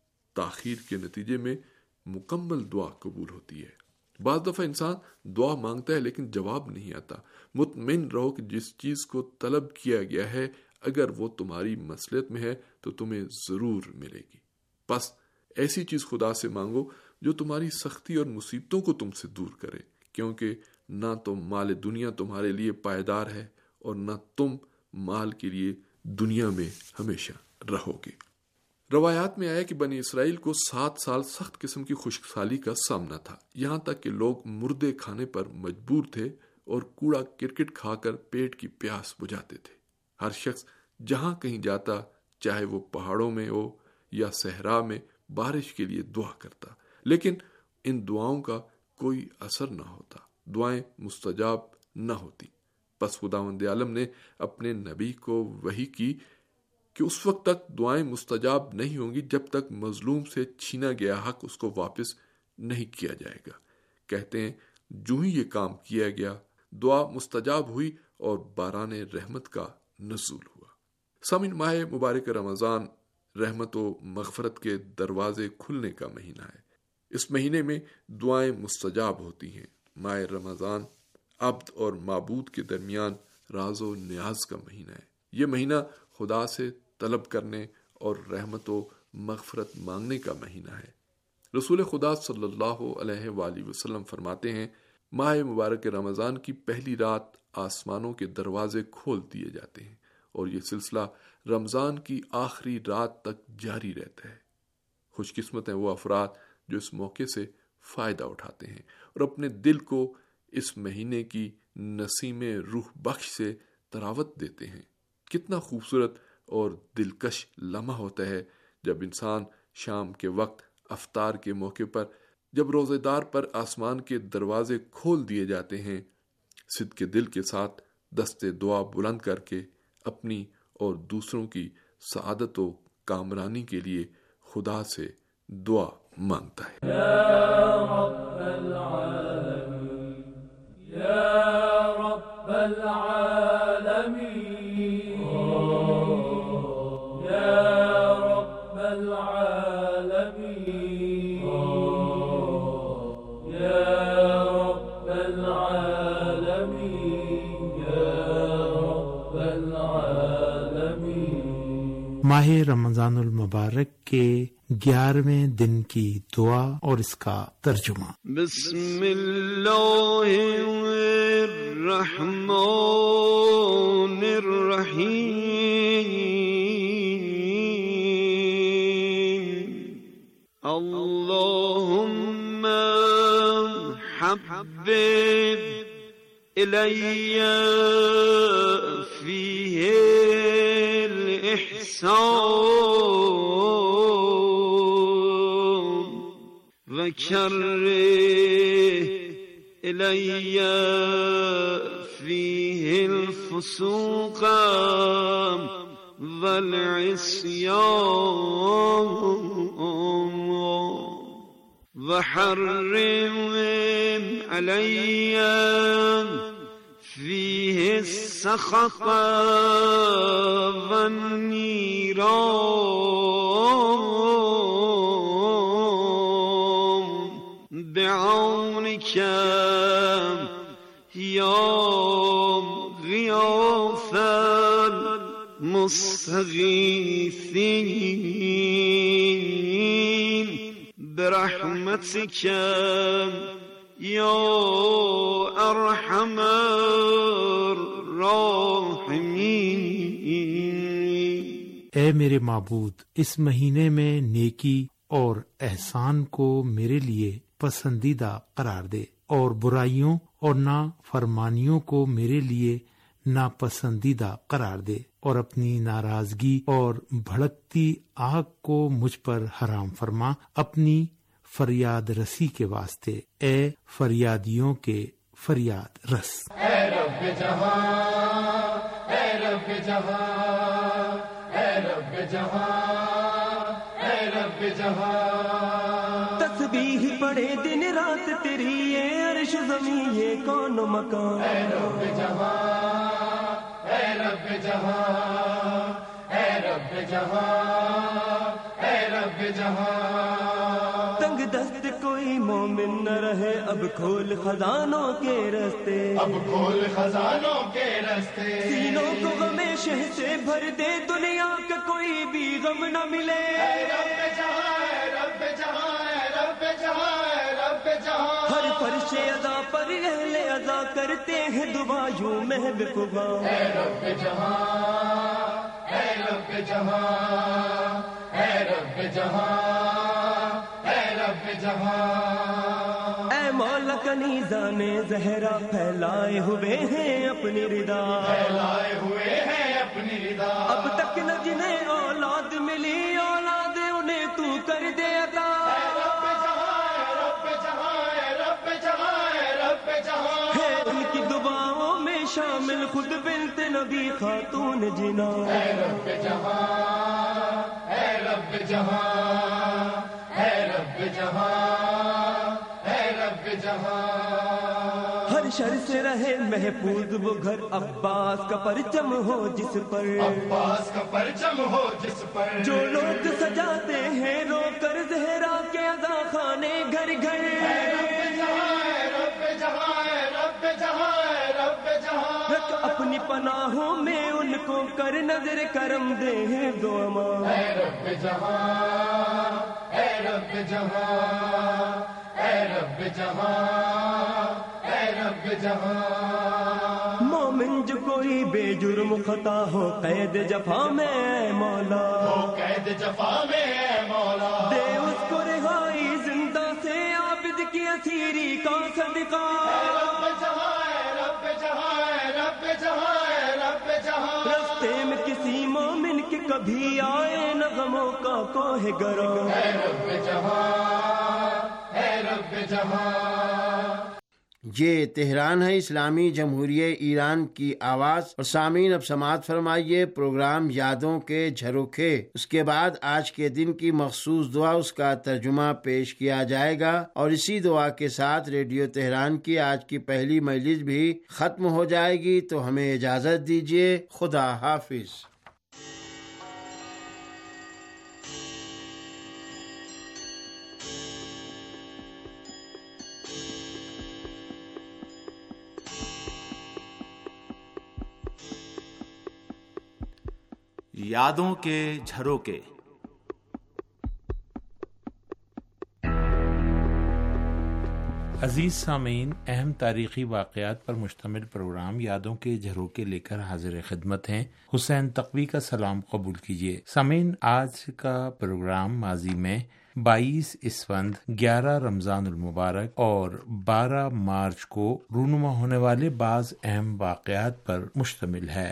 تاخیر کے نتیجے میں مکمل دعا قبول ہوتی ہے۔ بعض دفعہ انسان دعا مانگتا ہے لیکن جواب نہیں آتا۔ مطمئن رہو کہ جس چیز کو طلب کیا گیا ہے اگر وہ تمہاری مصلحت میں ہے تو تمہیں ضرور ملے گی۔ بس ایسی چیز خدا سے مانگو جو تمہاری سختی اور مصیبتوں کو تم سے دور کرے، کیونکہ نہ تو مال دنیا تمہارے لیے پائیدار ہے اور نہ تم مال کے لیے دنیا میں ہمیشہ رہو گے۔ روایات میں آیا کہ بنی اسرائیل کو 7 سال سخت قسم کی خشک سالی کا سامنا تھا، یہاں تک کہ لوگ مردے کھانے پر مجبور تھے اور کوڑا کرکٹ کھا کر پیٹ کی پیاس بجھاتے تھے۔ ہر شخص جہاں کہیں جاتا، چاہے وہ پہاڑوں میں ہو یا صحرا میں، بارش کے لیے دعا کرتا، لیکن ان دعاؤں کا کوئی اثر نہ ہوتا، دعائیں مستجاب نہ ہوتی۔ بس خداوند عالم نے اپنے نبی کو وحی کی کہ اس وقت تک دعائیں مستجاب نہیں ہوں گی جب تک مظلوم سے چھینا گیا حق اس کو واپس نہیں کیا جائے گا۔ کہتے ہیں جو ہی یہ کام کیا گیا، دعا مستجاب ہوئی اور باران رحمت کا نزول ہوا۔ سامعین، ماہ مبارک رمضان رحمت و مغفرت کے دروازے کھلنے کا مہینہ ہے۔ اس مہینے میں دعائیں مستجاب ہوتی ہیں۔ ماہ رمضان عبد اور معبود کے درمیان راز و نیاز کا مہینہ ہے۔ یہ مہینہ خدا سے طلب کرنے اور رحمت و مغفرت مانگنے کا مہینہ ہے۔ رسول خدا صلی اللہ علیہ وآلہ وسلم فرماتے ہیں، ماہ مبارک رمضان کی پہلی رات آسمانوں کے دروازے کھول دیے جاتے ہیں اور یہ سلسلہ رمضان کی آخری رات تک جاری رہتا ہے۔ خوش قسمت ہیں وہ افراد جو اس موقع سے فائدہ اٹھاتے ہیں اور اپنے دل کو اس مہینے کی نسیم روح بخش سے تراوت دیتے ہیں۔ کتنا خوبصورت اور دلکش لمحہ ہوتا ہے جب انسان شام کے وقت افطار کے موقع پر جب روزے دار پر آسمان کے دروازے کھول دیے جاتے ہیں، صدق کے دل کے ساتھ دست دعا بلند کر کے اپنی اور دوسروں کی سعادت و کامرانی کے لیے خدا سے دعا مانگتا ہے۔ یا رب العالمین، یا رب العالمین، ماہ رمضان المبارک کے 11ویں دن کی دعا اور اس کا ترجمہ۔ بسم اللہ الرحمن الرحیم، اللہم حبب الی فیہ وكره إلي فيه الفسوق والعصيان وحرم علي فيه السخط والنيران بعونك يا غياث المستغيثين برحمتك یا ارحم الراحمین۔ اے میرے معبود، اس مہینے میں نیکی اور احسان کو میرے لیے پسندیدہ قرار دے، اور برائیوں اور نافرمانیوں کو میرے لیے ناپسندیدہ قرار دے، اور اپنی ناراضگی اور بھڑکتی آگ کو مجھ پر حرام فرما، اپنی فریاد رسی کے واسطے، اے فریادیوں کے فریاد رس۔ اے رب جہاں، اے رب جہاں، اے رب جہاں، اے رب جہاں، تسبیح پڑھے دن رات تیری، یہ عرش زمین یہ کون و مکان۔ اے رب جہاں، اے رب جہاں، اے رب جہاں، اے رب جہاں، تنگ دست کوئی مومن نہ رہے، اب کھول خزانوں کے رستے، اب کھول خزانوں کے رستے، سینوں کو غم شہ سے بھر دے، دنیا کا کوئی بھی غم نہ ملے۔ اے رب جہاں، اے رب جہاں، اے رب جہاں، اے رب جہاں، ہر فرش ادا پر اہل ادا کرتے ہیں دعا یوں محبوب۔ اے رب جہاں، اے رب جہاں، اے رب جہاں، اے رب جہاں، اے مولا کنیزان زہرا پھیلائے ہوئے ہیں اپنی رضا، پھیلائے ہوئے ہیں اپنی رضا، اب تک نہ جنہیں اولاد ملی، اولاد انہیں تو کر دے عطا۔ اے رب جہاں، اے رب جہاں، اے رب جہاں، اے رب جہاں، ہے ان کی دعاؤں میں شامل خود بنت نبی خاتون جنا۔ اے رب جہاں، اے رب جہاں، اے رب جہاں، اے رب جہاں، ہر شر سے رہے محفوظ وہ گھر، عباس کا پرچم ہو جس پر، عباس کا پرچم ہو جس پر، جو لوگ سجاتے ہیں رو کر زہرا کے ادا خانے گھر گھر۔ اے رب جہاں، اے رب جہاں، اے رب جہاں، اے رب جہاں، رکھ اپنی پناہوں میں ان کو، کر نظر کرم دے دو امان۔ اے رب جہاں، اے رب جہاں، اے رب جہاں، اے رب جہاں، مومن جو کوئی بے جرم خطا ہو قید جفا میں اے مولا، ہو قید جفا میں اے مولا، دے اس کو رہائی زندہ سے، عابد کی اسیری کا صدقہ۔ اے رب جہاں، اے رب جہاں، اے رب جہاں، اے رب جہاں، رستے میں کسی مومن کے کبھی آئے نہ غموں کا کوہ گرو۔ اے رب جہاں، اے رب جہاں، یہ تہران ہے، اسلامی جمہوریہ ایران کی آواز۔ اور سامعین اب سماعت فرمائیے پروگرام یادوں کے جھروکے، اس کے بعد آج کے دن کی مخصوص دعا، اس کا ترجمہ پیش کیا جائے گا، اور اسی دعا کے ساتھ ریڈیو تہران کی آج کی پہلی مجلس بھی ختم ہو جائے گی۔ تو ہمیں اجازت دیجیے، خدا حافظ۔ یادوں کے جھروکے۔ عزیز سامعین، اہم تاریخی واقعات پر مشتمل پروگرام یادوں کے جھروکے لے کر حاضر خدمت ہیں۔ حسین تقوی کا سلام قبول کیجیے۔ سامعین، آج کا پروگرام ماضی میں 22 اسفند، 11 رمضان المبارک اور 12 مارچ کو رونما ہونے والے بعض اہم واقعات پر مشتمل ہے۔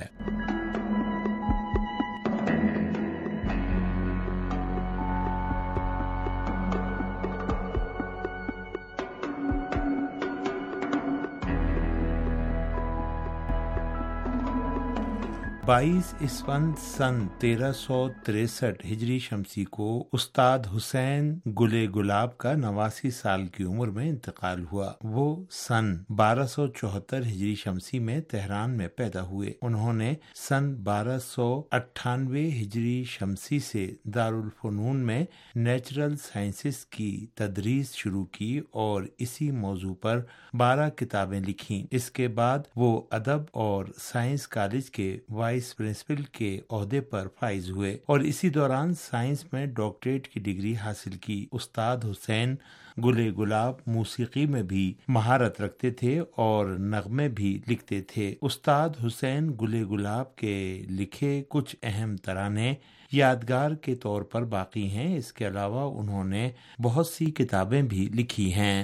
22 اسفند سن 1363 ہجری شمسی کو استاد حسین گلے گلاب کا 89 سال کی عمر میں انتقال ہوا۔ وہ سن 1274 ہجری شمسی میں تہران میں پیدا ہوئے۔ انہوں نے سن 1298 ہجری شمسی سے دارالفنون میں نیچرل سائنسز کی تدریس شروع کی اور اسی موضوع پر 12 کتابیں لکھیں۔ اس کے بعد وہ ادب اور سائنس کالج کے وائس پرنسپل کے عہدے پر فائز ہوئے اور اسی دوران سائنس میں ڈاکٹریٹ کی ڈگری حاصل کی۔ استاد حسین گلے گلاب موسیقی میں بھی مہارت رکھتے تھے اور نغمے بھی لکھتے تھے۔ استاد حسین گلے گلاب کے لکھے کچھ اہم ترانے یادگار کے طور پر باقی ہیں۔ اس کے علاوہ انہوں نے بہت سی کتابیں بھی لکھی ہیں۔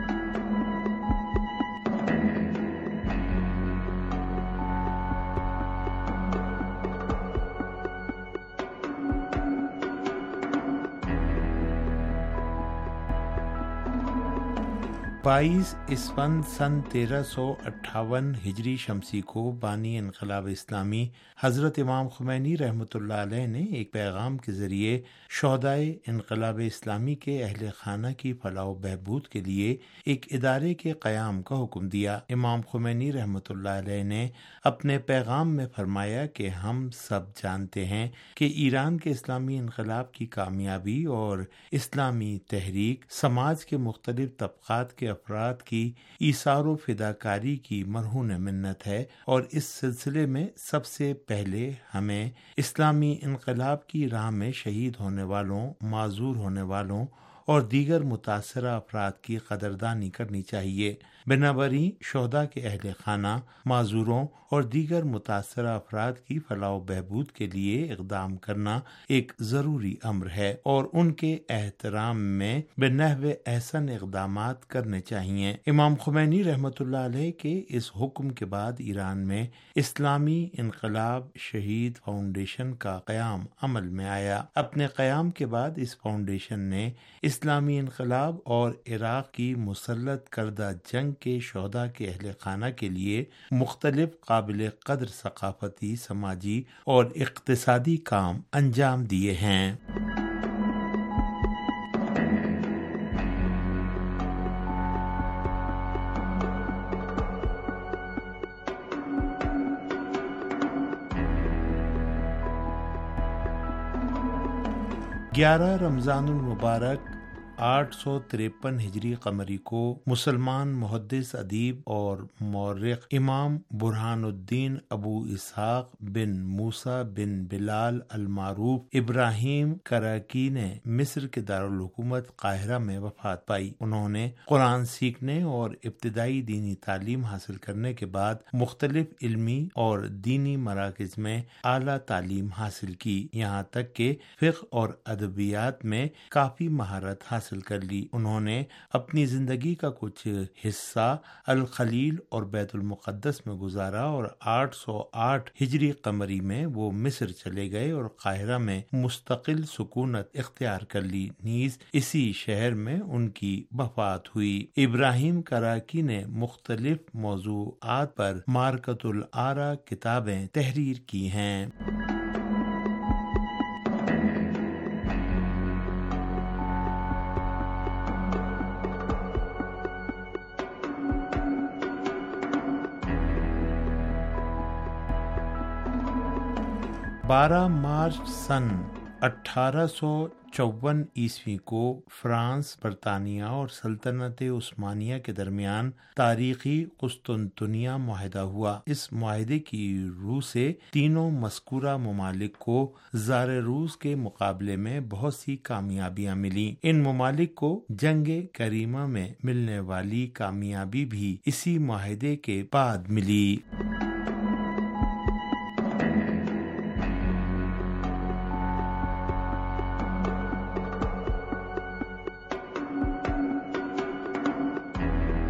بائیس اسفند سن 1358 ہجری شمسی کو بانی انقلاب اسلامی حضرت امام خمینی رحمۃ اللہ علیہ نے ایک پیغام کے ذریعے شہدائے انقلاب اسلامی کے اہل خانہ کی فلاح و بہبود کے لیے ایک ادارے کے قیام کا حکم دیا۔ امام خمینی رحمۃ اللہ علیہ نے اپنے پیغام میں فرمایا کہ ہم سب جانتے ہیں کہ ایران کے اسلامی انقلاب کی کامیابی اور اسلامی تحریک سماج کے مختلف طبقات کے افراد کی ایثار و فداکاری کی مرہون منت ہے، اور اس سلسلے میں سب سے پہلے ہمیں اسلامی انقلاب کی راہ میں شہید ہونے والوں، معذور ہونے والوں اور دیگر متاثرہ افراد کی قدردانی کرنی چاہیے۔ بنابراین شہداء کے اہل خانہ، معذوروں اور دیگر متاثرہ افراد کی فلاح و بہبود کے لیے اقدام کرنا ایک ضروری امر ہے اور ان کے احترام میں بنحو احسن اقدامات کرنے چاہیے۔ امام خمینی رحمۃ اللہ علیہ کے اس حکم کے بعد ایران میں اسلامی انقلاب شہید فاؤنڈیشن کا قیام عمل میں آیا۔ اپنے قیام کے بعد اس فاؤنڈیشن نے اسلامی انقلاب اور عراق کی مسلط کردہ جنگ کے شہداء کے اہل خانہ کے لیے مختلف قابل قدر ثقافتی، سماجی اور اقتصادی کام انجام دیے ہیں۔ 11 رمضان المبارک 853 ہجری قمری کو مسلمان محدث، ادیب اور مورخ امام برہان الدین ابو اسحاق بن موسیٰ بن بلال المعروف ابراہیم کراکی نے مصر کے دارالحکومت قاہرہ میں وفات پائی۔ انہوں نے قرآن سیکھنے اور ابتدائی دینی تعلیم حاصل کرنے کے بعد مختلف علمی اور دینی مراکز میں اعلیٰ تعلیم حاصل کی، یہاں تک کہ فقہ اور ادبیات میں کافی مہارت حاصل کر لی۔ انہوں نے اپنی زندگی کا کچھ حصہ الخلیل اور بیت المقدس میں گزارا اور 808 ہجری قمری میں وہ مصر چلے گئے اور قاہرہ میں مستقل سکونت اختیار کر لی، نیز اسی شہر میں ان کی وفات ہوئی۔ ابراہیم کراکی نے مختلف موضوعات پر معرکۃ الآراء کتابیں تحریر کی ہیں۔ بارہ مارچ سن 1854 عیسوی کو فرانس، برطانیہ اور سلطنت عثمانیہ کے درمیان تاریخی قسطنطنیہ معاہدہ ہوا۔ اس معاہدے کی روح سے تینوں مذکورہ ممالک کو زار روس کے مقابلے میں بہت سی کامیابیاں ملیں۔ ان ممالک کو جنگ کریمہ میں ملنے والی کامیابی بھی اسی معاہدے کے بعد ملی۔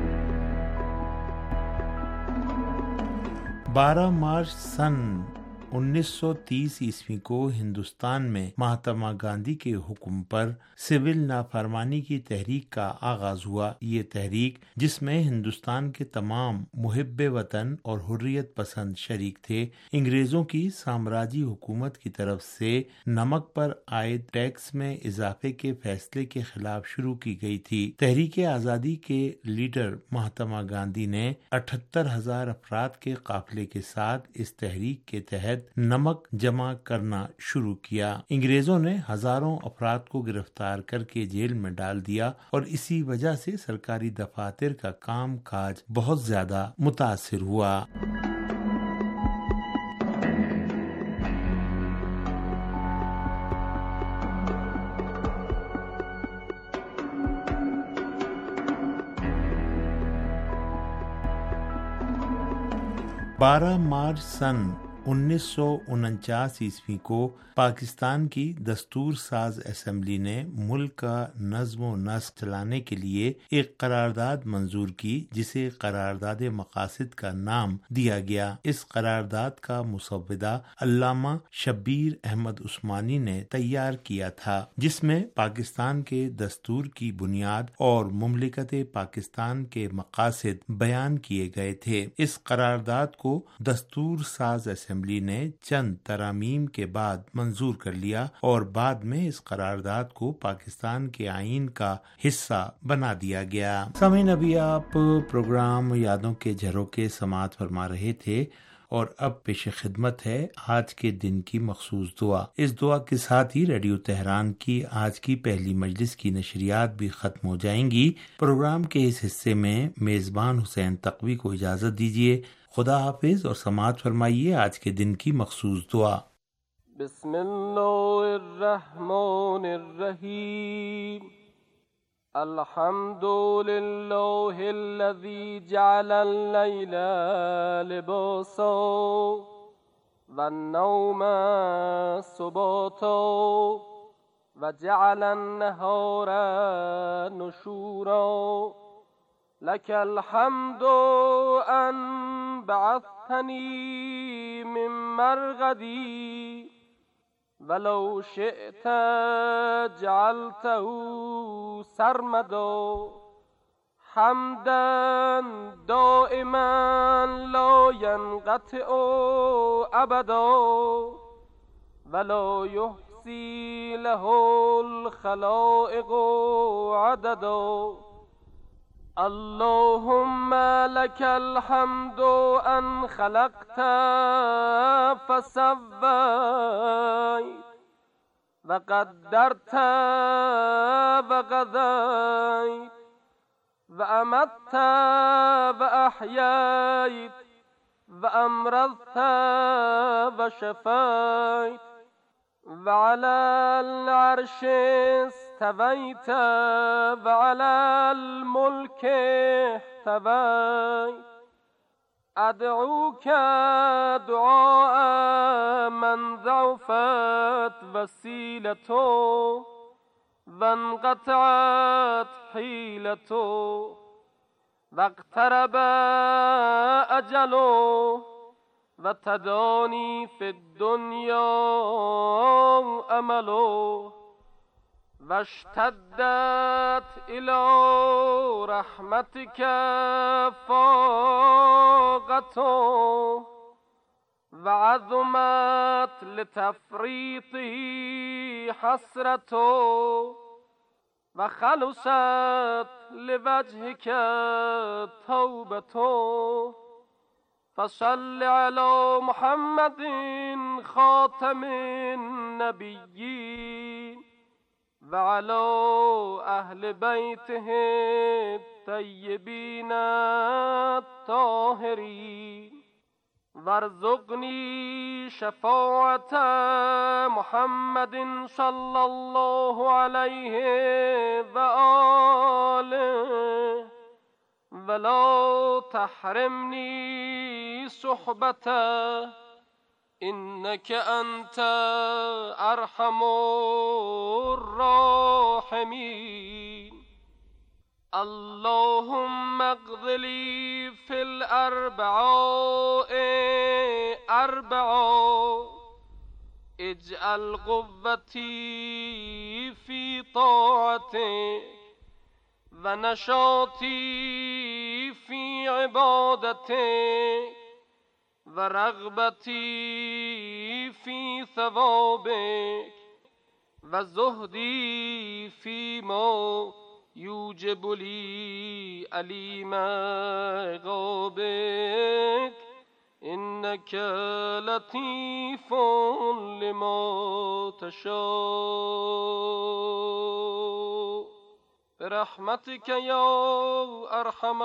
بارہ مارچ سن 1930 ईस्वी को हिंदुस्तान में महात्मा गांधी के हुक्म पर सिविल नाफरमानी की तहरीक का आगाज हुआ। ये तहरीक, जिसमें हिंदुस्तान के तमाम मुहिब्बे वतन और हुर्रियत पसंद शरीक थे, अंग्रेजों की साम्राज्य हुकूमत की तरफ से नमक पर आयद टैक्स में इजाफे के फैसले के खिलाफ शुरू की गई थी। तहरीक आजादी के लीडर महात्मा गांधी ने 78,000 अफराद के काफिले के साथ इस तहरीक के तहत नमक जमा करना शुरू किया। अंग्रेजों ने हजारों अफराद को गिरफ्तार करके जेल में डाल दिया और इसी वजह से सरकारी दफातर का काम काज बहुत ज्यादा मुतासिर हुआ। 12 मार्च सन 1949 ईस्वी को पाकिस्तान की दस्तूर साज असेंबली ने मुल्क का नज़्म व नस्क चलाने के लिए एक करारदाद मंजूर की, जिसे करारदाद मकासिद का नाम दिया गया। इस करारदाद का मुसव्विदा अल्लामा शब्बीर अहमद उस्मानी ने तैयार किया था, जिसमें पाकिस्तान के दस्तूर की बुनियाद और मुमलिकत पाकिस्तान के मकासिद बयान किए गए थे। इस करारदाद को दस्तूर साज असेंबली ने चंद तरामीम के बाद मंजूर कर लिया और बाद में इस करारदाद को पाकिस्तान के आईन का हिस्सा बना दिया गया। सामीन, अभी आप प्रोग्राम यादों के झरोखे समाअत फरमा रहे थे और अब पेश खिदमत है आज के दिन की मखसूस दुआ। इस दुआ के साथ ही रेडियो तेहरान की आज की पहली मजलिस की नशरियात भी खत्म हो जाएंगी। प्रोग्राम के इस हिस्से में मेजबान हुसैन तकवी को इजाजत दीजिए। खुदा हाफिज और समाअत फरमाइए आज के दिन की मखसूस दुआ। बिस्मिल्लाहिर्रहमानिर्रहीम। अल्हम्दुलिल्लाहिल्लज़ी जअलल लैला लिबासा वन-नौमा सुबाता व जअलन नहारा नुशूरा लकल हम्दु अन बअस्तनी मिन मरगदी वलो शिअत जअलतहु सरमदा हम्दन दाइमन ला यनक़तिउ अबदा वलो युहसी लहुल खलाइक़ु अददा अल्लाहुम्मा लकल हम्दु अन खलक़त फसव्वैत व क़द्दरत व क़ज़ैत व अमत्त व अह्यैत व अमरज़त व शफ़ैत व अलल अर्शि इस्तवैत व अलल मुल्कि इह्तवैत अदऊक दुआ मन ज़अफ़त वसीलतो वन्क़तअत हीलतो वक़्तरब अजलो वतदानी फ़िद्दुनिया अमलो वश्तद्दत इला रहमतिक फ़ाक़तो वअज़मत लितफ़रीतिही हसरतो वख़लुसत लिवजहिक तौबतो फ़सल्लि अला मुहम्मदिन ख़ातमिन नबिय्यीन व अला अहले बैतिहि तय्यबीन ताहिरीन वर्ज़ुक़नी शफ़ाअत मुहम्मदिन सल्लल्लाहु अलैहि व आलिहि वला तहरिमनी सुहबतह इन्नक अंत अरहमुर राहिमीन। اللهم اقض لي في الأربعاء أربعا اجعل قوتي في طاعتك ونشاطي في عبادتك ورغبتي في ثوابك وزهدي فيما یوجب لی علیم عقابک انک لطیف لما تشاء برحمتک یا ارحم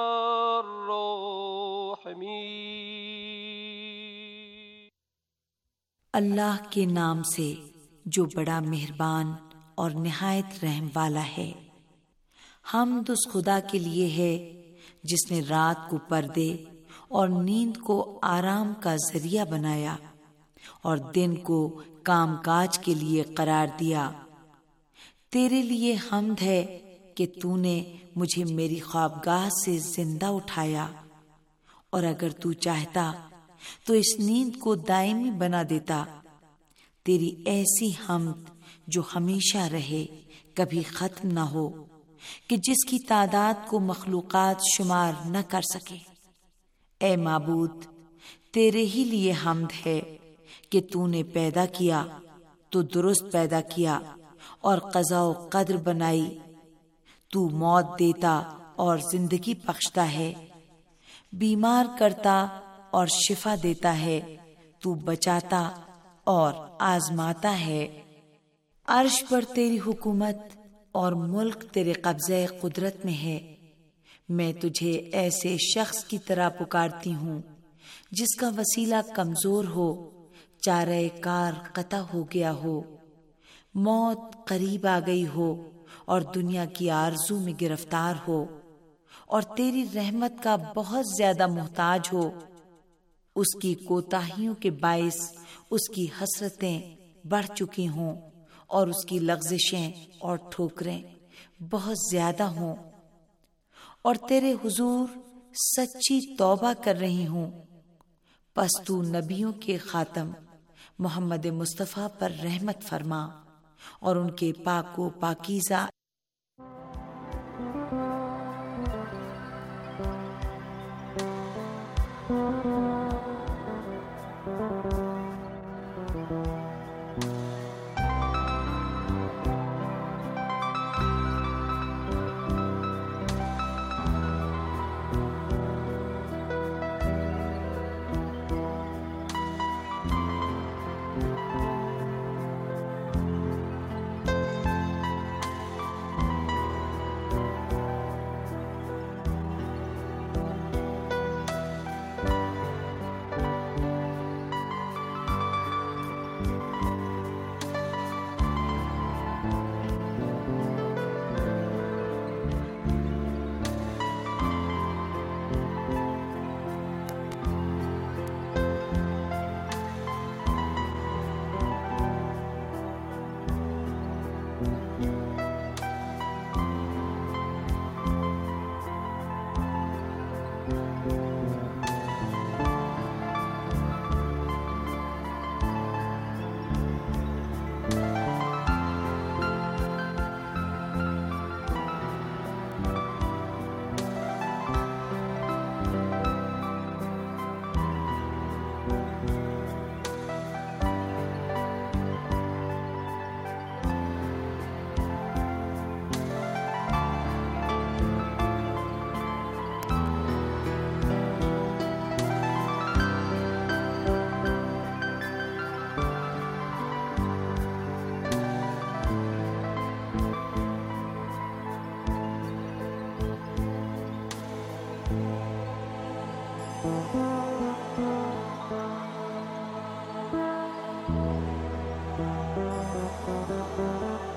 الراحمین۔ اللہ کے نام سے جو بڑا مہربان اور نہایت رحم والا ہے۔ حمد اس خدا کے لیے ہے جس نے رات کو پردے اور نیند کو آرام کا ذریعہ بنایا اور دن کو کام کاج کے لیے قرار دیا۔ تیرے لیے حمد ہے کہ تو نے مجھے میری خوابگاہ سے زندہ اٹھایا، اور اگر تو چاہتا تو اس نیند کو دائمی بنا دیتا۔ تیری ایسی حمد جو ہمیشہ رہے، کبھی ختم نہ ہو، کہ جس کی تعداد کو مخلوقات شمار نہ کر سکے۔ اے معبود، تیرے ہی لیے حمد ہے کہ تو نے پیدا کیا تو درست پیدا کیا اور قضا و قدر بنائی۔ تو موت دیتا اور زندگی بخشتا ہے، بیمار کرتا اور شفا دیتا ہے، تو بچاتا اور آزماتا ہے۔ عرش پر تیری حکومت اور ملک تیرے قبضے قدرت میں ہے۔ میں تجھے ایسے شخص کی طرح پکارتی ہوں جس کا وسیلہ کمزور ہو، چارہ کار قطع ہو گیا ہو، موت قریب آ گئی ہو اور دنیا کی آرزو میں گرفتار ہو، اور تیری رحمت کا بہت زیادہ محتاج ہو۔ اس کی کوتاہیوں کے باعث اس کی حسرتیں بڑھ چکی ہوں اور اس کی لغزشیں اور ٹھوکریں بہت زیادہ ہوں، اور تیرے حضور سچی توبہ کر رہی ہوں۔ پس تو نبیوں کے خاتم محمد مصطفیٰ پر رحمت فرما اور ان کے پاک و پاکیزہ